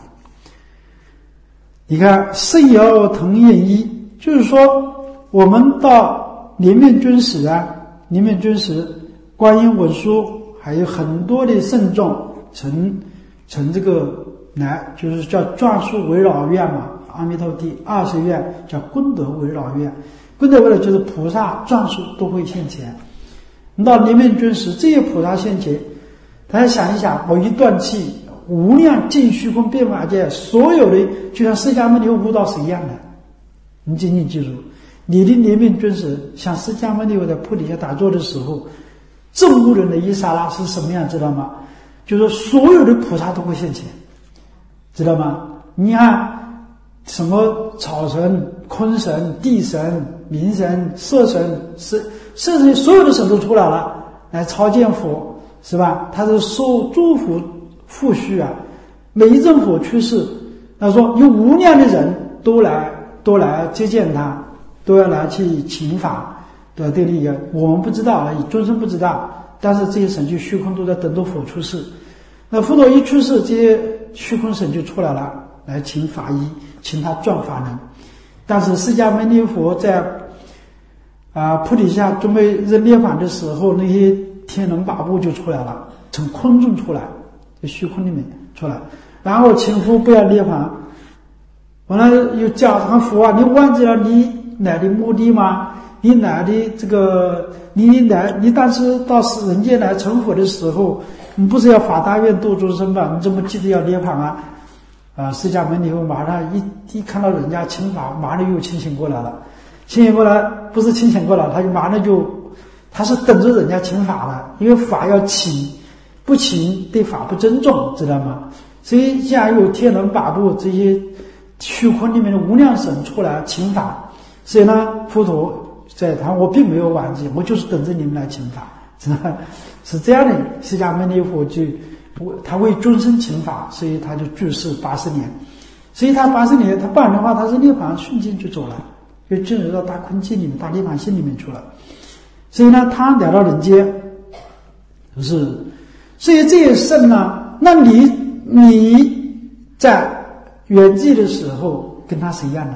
你看圣有同愿一，就是说我们到临命终时啊，临命终时，观音文殊还有很多的圣众成成这个来，就是叫转述围绕愿嘛。阿弥陀第二十愿叫功德围绕愿，功德围绕就是菩萨转述都会现前。你到临命终时，这些菩萨现前，大家想一想，我一断气，无量尽虚空变法界，所有的就像释迦牟尼悟道是一样的。你紧紧记住，你的临命终时，像释迦牟尼在菩提下打坐的时候，证悟人的一刹那是什么样，知道吗？就是所有的菩萨都会现前，知道吗？你看什么草神、空神、地神、明神、色神、色色神，所有的神都出来了，来朝见佛，是吧？他是受诸佛护续啊，每一阵佛去世，他说有无量的人都来都来接见他，都要来去请法，对对利益。我们不知道，终身不知道，但是这些神就虚空都在等着佛出世。那佛陀一出世，这些虚空神就出来了，来请法医，请他转法轮。但是释迦牟尼佛在啊、呃、菩提下准备涅槃的时候，那些天龙八部就出来了，从空中出来，在虚空里面出来，然后请佛不要涅槃。完了又叫他佛啊，你忘记了你来的目的吗？你来的这个，你来你当时到人间来成佛的时候，你不是要发大愿度众生吗？你怎么记得要涅槃啊？啊，释迦牟尼佛马上一一看到人家请法，马上又清醒过来了。清醒过来不是清醒过来，他就马上就，他是等着人家请法了，因为法要请，不请对法不尊重，知道吗？所以现在有天龙八部这些虚空里面的无量神出来请法，所以呢，佛陀在他我并没有忘记，我就是等着你们来请法，知道吗？是这样的。释迦牟尼佛就他为众生请法，所以他就居士八十年，所以他八十年，他不然的话，他是涅槃瞬间就走了，就进入到大空寂里面、大涅槃心里面去了。所以呢，他来到人间，就是所以这些圣呢，那你你在圆寂的时候跟他是一样的，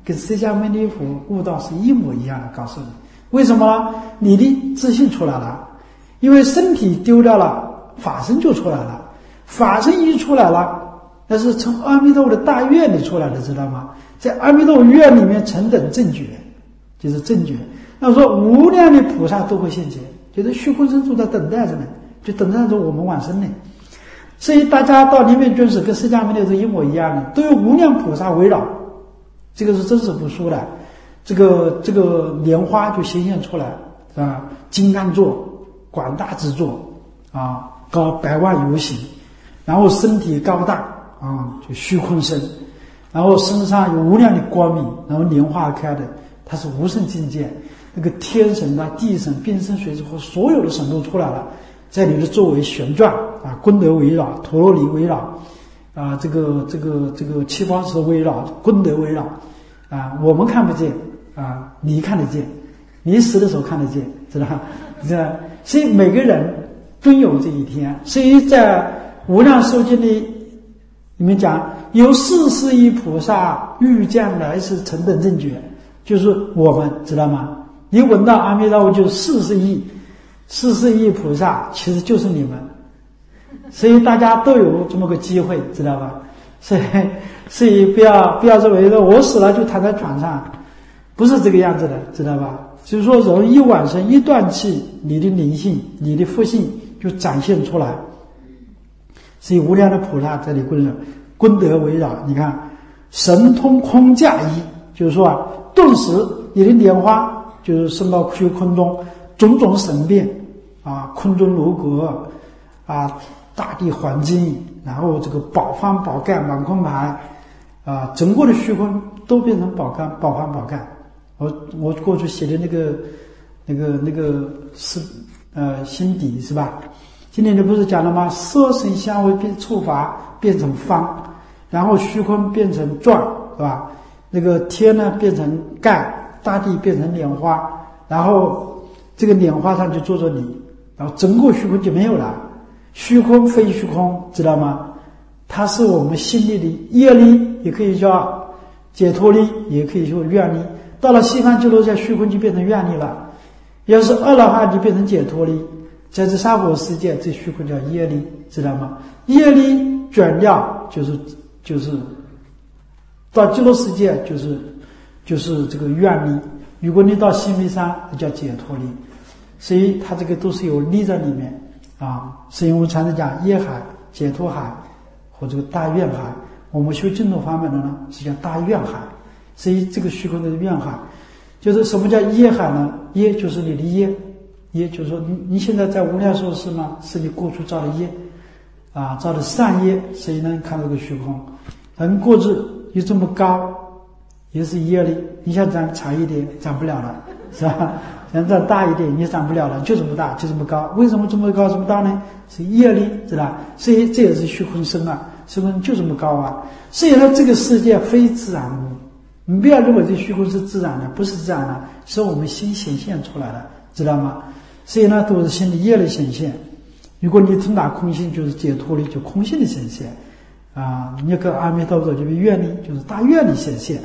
跟释迦牟尼佛悟道是一模一样的，告诉你为什么呢？你的自信出来了，因为身体丢掉了，法身就出来了，法身一出来了，那是从阿弥陀佛的大愿里出来的，知道吗？在阿弥陀佛愿里面成等正觉，就是正觉。那说无量的菩萨都会现前，就是虚空深处在等待着呢，就等待着我们往生呢。所以大家到临命终时跟释迦牟尼佛一模一样的，都有无量菩萨围绕，这个是真实不输的。这个这个莲花就显现出来，是吧？金刚座，广大之座啊，高百万由行，然后身体高大啊，就虚空身，然后身上有无量的光明，然后莲花开的，它是无胜境界。那个天神啊、地神、冰神、水之火，所有的神都出来了，在你的周围旋转啊，功德围绕，陀罗尼围绕啊，这个这个这个七宝石围绕，功德围绕啊，我们看不见啊，你看得见，你死的时候看得见，知道吧？知道，所以每个人都有这一天。所以在无量寿经里，你们讲有四十亿菩萨欲降来世成等正觉，就是我们，知道吗？你闻到阿弥陀佛就是四十亿，四十亿菩萨其实就是你们，所以大家都有这么个机会，知道吧？所以，所以不要不要认为说我死了就躺在床上，不是这个样子的，知道吧？就是说人一往生一断气，你的灵性、你的福性就展现出来。所以无量的菩萨这里功德功德围绕，你看神通空驾衣，就是说啊，顿时你的莲花就是升到虚空中，种种神变啊，空中楼阁啊，大地环境，然后这个宝方宝盖满空牌啊，整个的虚空都变成宝盖宝方宝盖。我我过去写的那个那个那个是呃心底是吧？今天你不是讲了吗？色声香味变触法变成方，然后虚空变成转，是吧？那个天呢变成盖，大地变成莲花，然后这个莲花上就坐着你，然后整个虚空就没有了。虚空非虚空，知道吗？它是我们心里的业力，也可以叫解脱力，也可以说愿力。到了西方极乐世界，虚空就变成愿力了。要是二的话，就变成解脱力。在这娑婆世界，这虚空叫业力，知道吗？业力转掉就是就是到极乐世界，就是就是这个愿力。如果你到西密山，叫解脱力。所以它这个都是有力在里面啊。所以我们常常讲业海、解脱海和这个大愿海。我们修净土法门的呢，是叫大愿海。所以这个虚空的愿海，就是什么叫业海呢？业就是你的业，业就是说你你现在在无量寿是吗？是你过去造的业啊，造的善业，所以呢看这个虚空。人过去又这么高，也是业力。你想长长一点，长不了了，是吧？想长大一点，也长不了了，就这么大，就这么高。为什么这么高这么大呢？是业力，知道吧？所以这也是虚空生啊，虚空就这么高啊。所以呢，这个世界非自然物。你不要认为这虚空是自然的，不是自然的，是我们心显现出来的，知道吗？所以呢，都是心的业力显现。如果你通达空性，就是解脱力，就空性的显现啊。那个阿弥陀佛就是愿力，就是大愿力显现。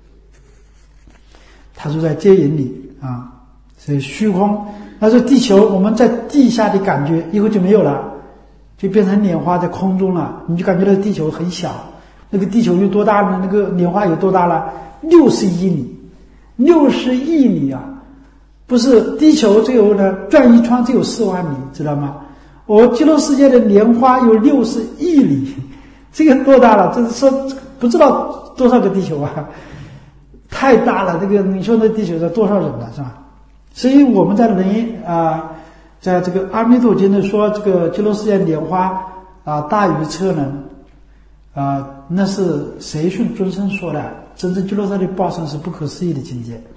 它就在接引你啊。所以虚空，那是地球，我们在地下的感觉，以后就没有了，就变成莲花在空中了，你就感觉到地球很小。那个地球有多大呢？那个莲花有多大了？六十亿米，六十亿米啊！不是地球只有呢转一圈只有四万米，知道吗？我极乐世界的莲花有六十亿里，这个多大了？这是说不知道多少个地球啊，太大了！这个你说那地球上多少人了，是吧？所以我们在人啊、呃，在这个阿弥陀经里说，这个极乐世界莲花啊、呃、大于车轮啊、呃，那是谁训尊生说的？真正极乐世界的报身是不可思议的境界。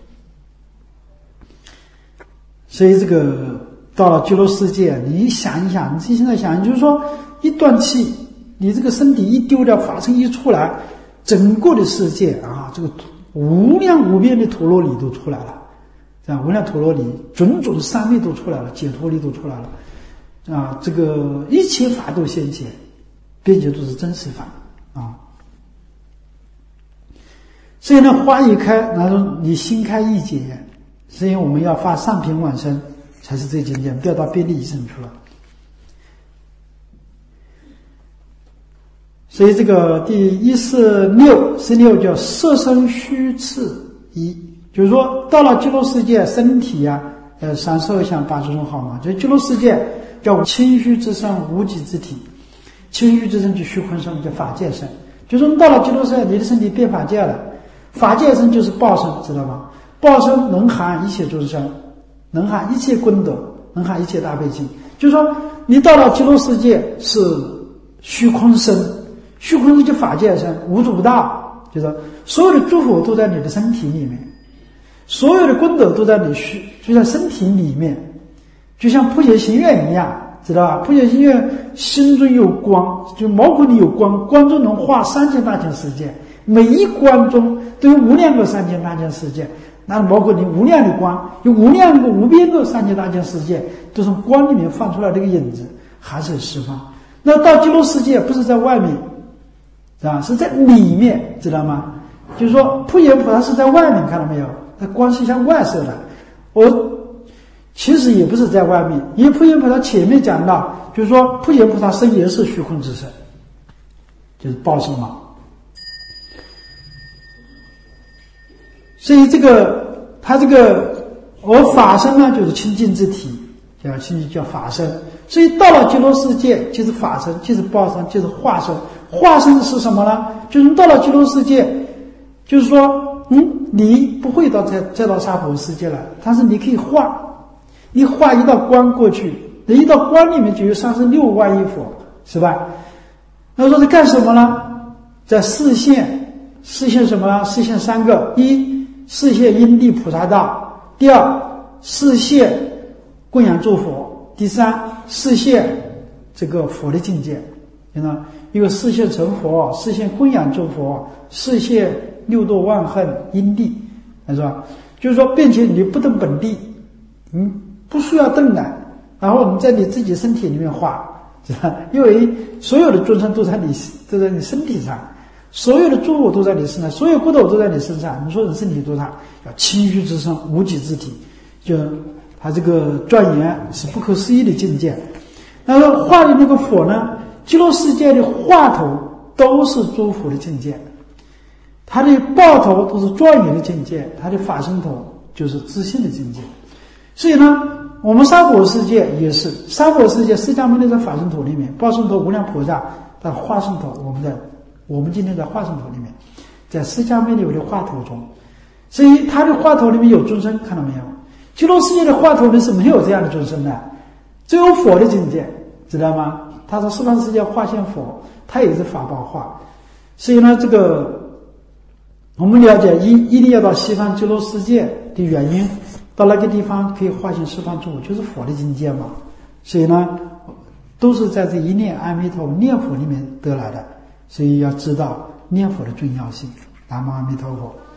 所以这个到了极乐世界，你想一想，你自己现在想，就是说一断气，你这个身体一丢掉，法身一出来，整个的世界啊，这个无量无边的陀罗尼都出来了，这样无量陀罗尼，种种的三昧都出来了，解脱力都出来了，啊，这个一切法都现前，并且都是真实法啊。 所以呢，花一开，然后你心开意解，所以我们要发上品往生才是最经典，不要到别的一生去了。所以这个第一四六十六叫色身虚次一，就是说到了极乐世界，身体呀、啊，呃，三十二相八十种好嘛，就极乐世界叫清虚之身，无极之体。清虚之身就虚空身，叫法界身。就是说到了极乐世界，你的身体变法界了。法界身就是报身，知道吗？报身能含一切众生，能含一切功德，能含一切大悲心。就是说你到了极乐世界是虚空身，虚空身就法界身，无主无大，就是所有的诸佛都在你的身体里面，所有的功德都在你虚就在身体里面，就像普贤行愿一样，知道吧？普贤行愿心中有光，就毛孔里有光，光中能化三千大千世界，每一光中都有无量个三千大千世界，那毛孔里无量的光，有无量个无边个三千大千世界，都从光里面放出来这个影子，还是释放。那到极乐世界不是在外面，是吧？是在里面，知道吗？就是说普贤菩萨是在外面，看到没有？它光是向外射的。我其实也不是在外面，因为普贤菩萨前面讲到，就是说普贤菩萨身也是虚空之身，就是报身嘛。所以这个他这个而法身呢，就是清净之体，叫清净叫法身。所以到了极乐世界，就是法身，就是报身，就是化身。化身是什么呢？就是到了极乐世界，就是说，嗯，你不会到再再到娑婆世界了，但是你可以化，你化一道光过去，那一道光里面就有三十六万亿佛，是吧？那说是干什么呢？在示现，示现什么呢？示现三个：一，示现因地菩萨道；第二，示现供养诸佛；第三，示现这个佛的境界。你看，一个示现成佛，示现供养诸佛，示现六度万恨因地，是吧？就是说，并且你不登本地，你不需要登的，然后你在你自己身体里面化，是吧？因为所有的众生都在你都在你身体上，所有的诸佛都在你身上，所有功德都在你身上。你说你身体多大？叫清虚之身，无极之体，就他这个庄严是不可思议的境界。然后化的那个佛呢？极乐世界的化头都是诸佛的境界，他的报头都是庄严的境界，他的法身头就是自信的境界。所以呢，我们娑婆世界也是，娑婆世界释迦牟尼在法身头里面，报身头无量菩萨在化身头，我们的我们今天在化身头里面，在释迦牟尼的化头中，所以他的化头里面有众生，看到没有？极乐世界的化头里是没有这样的众生的，只有佛的境界，知道吗？他说十方世界化现佛，他也是法宝化。所以呢，这个我们了解一一定要到西方极乐世界的原因，到那个地方可以化现十方诸佛，就是佛的境界嘛。所以呢，都是在这一念阿弥陀念佛里面得来的。所以要知道念佛的重要性。南无阿弥陀佛。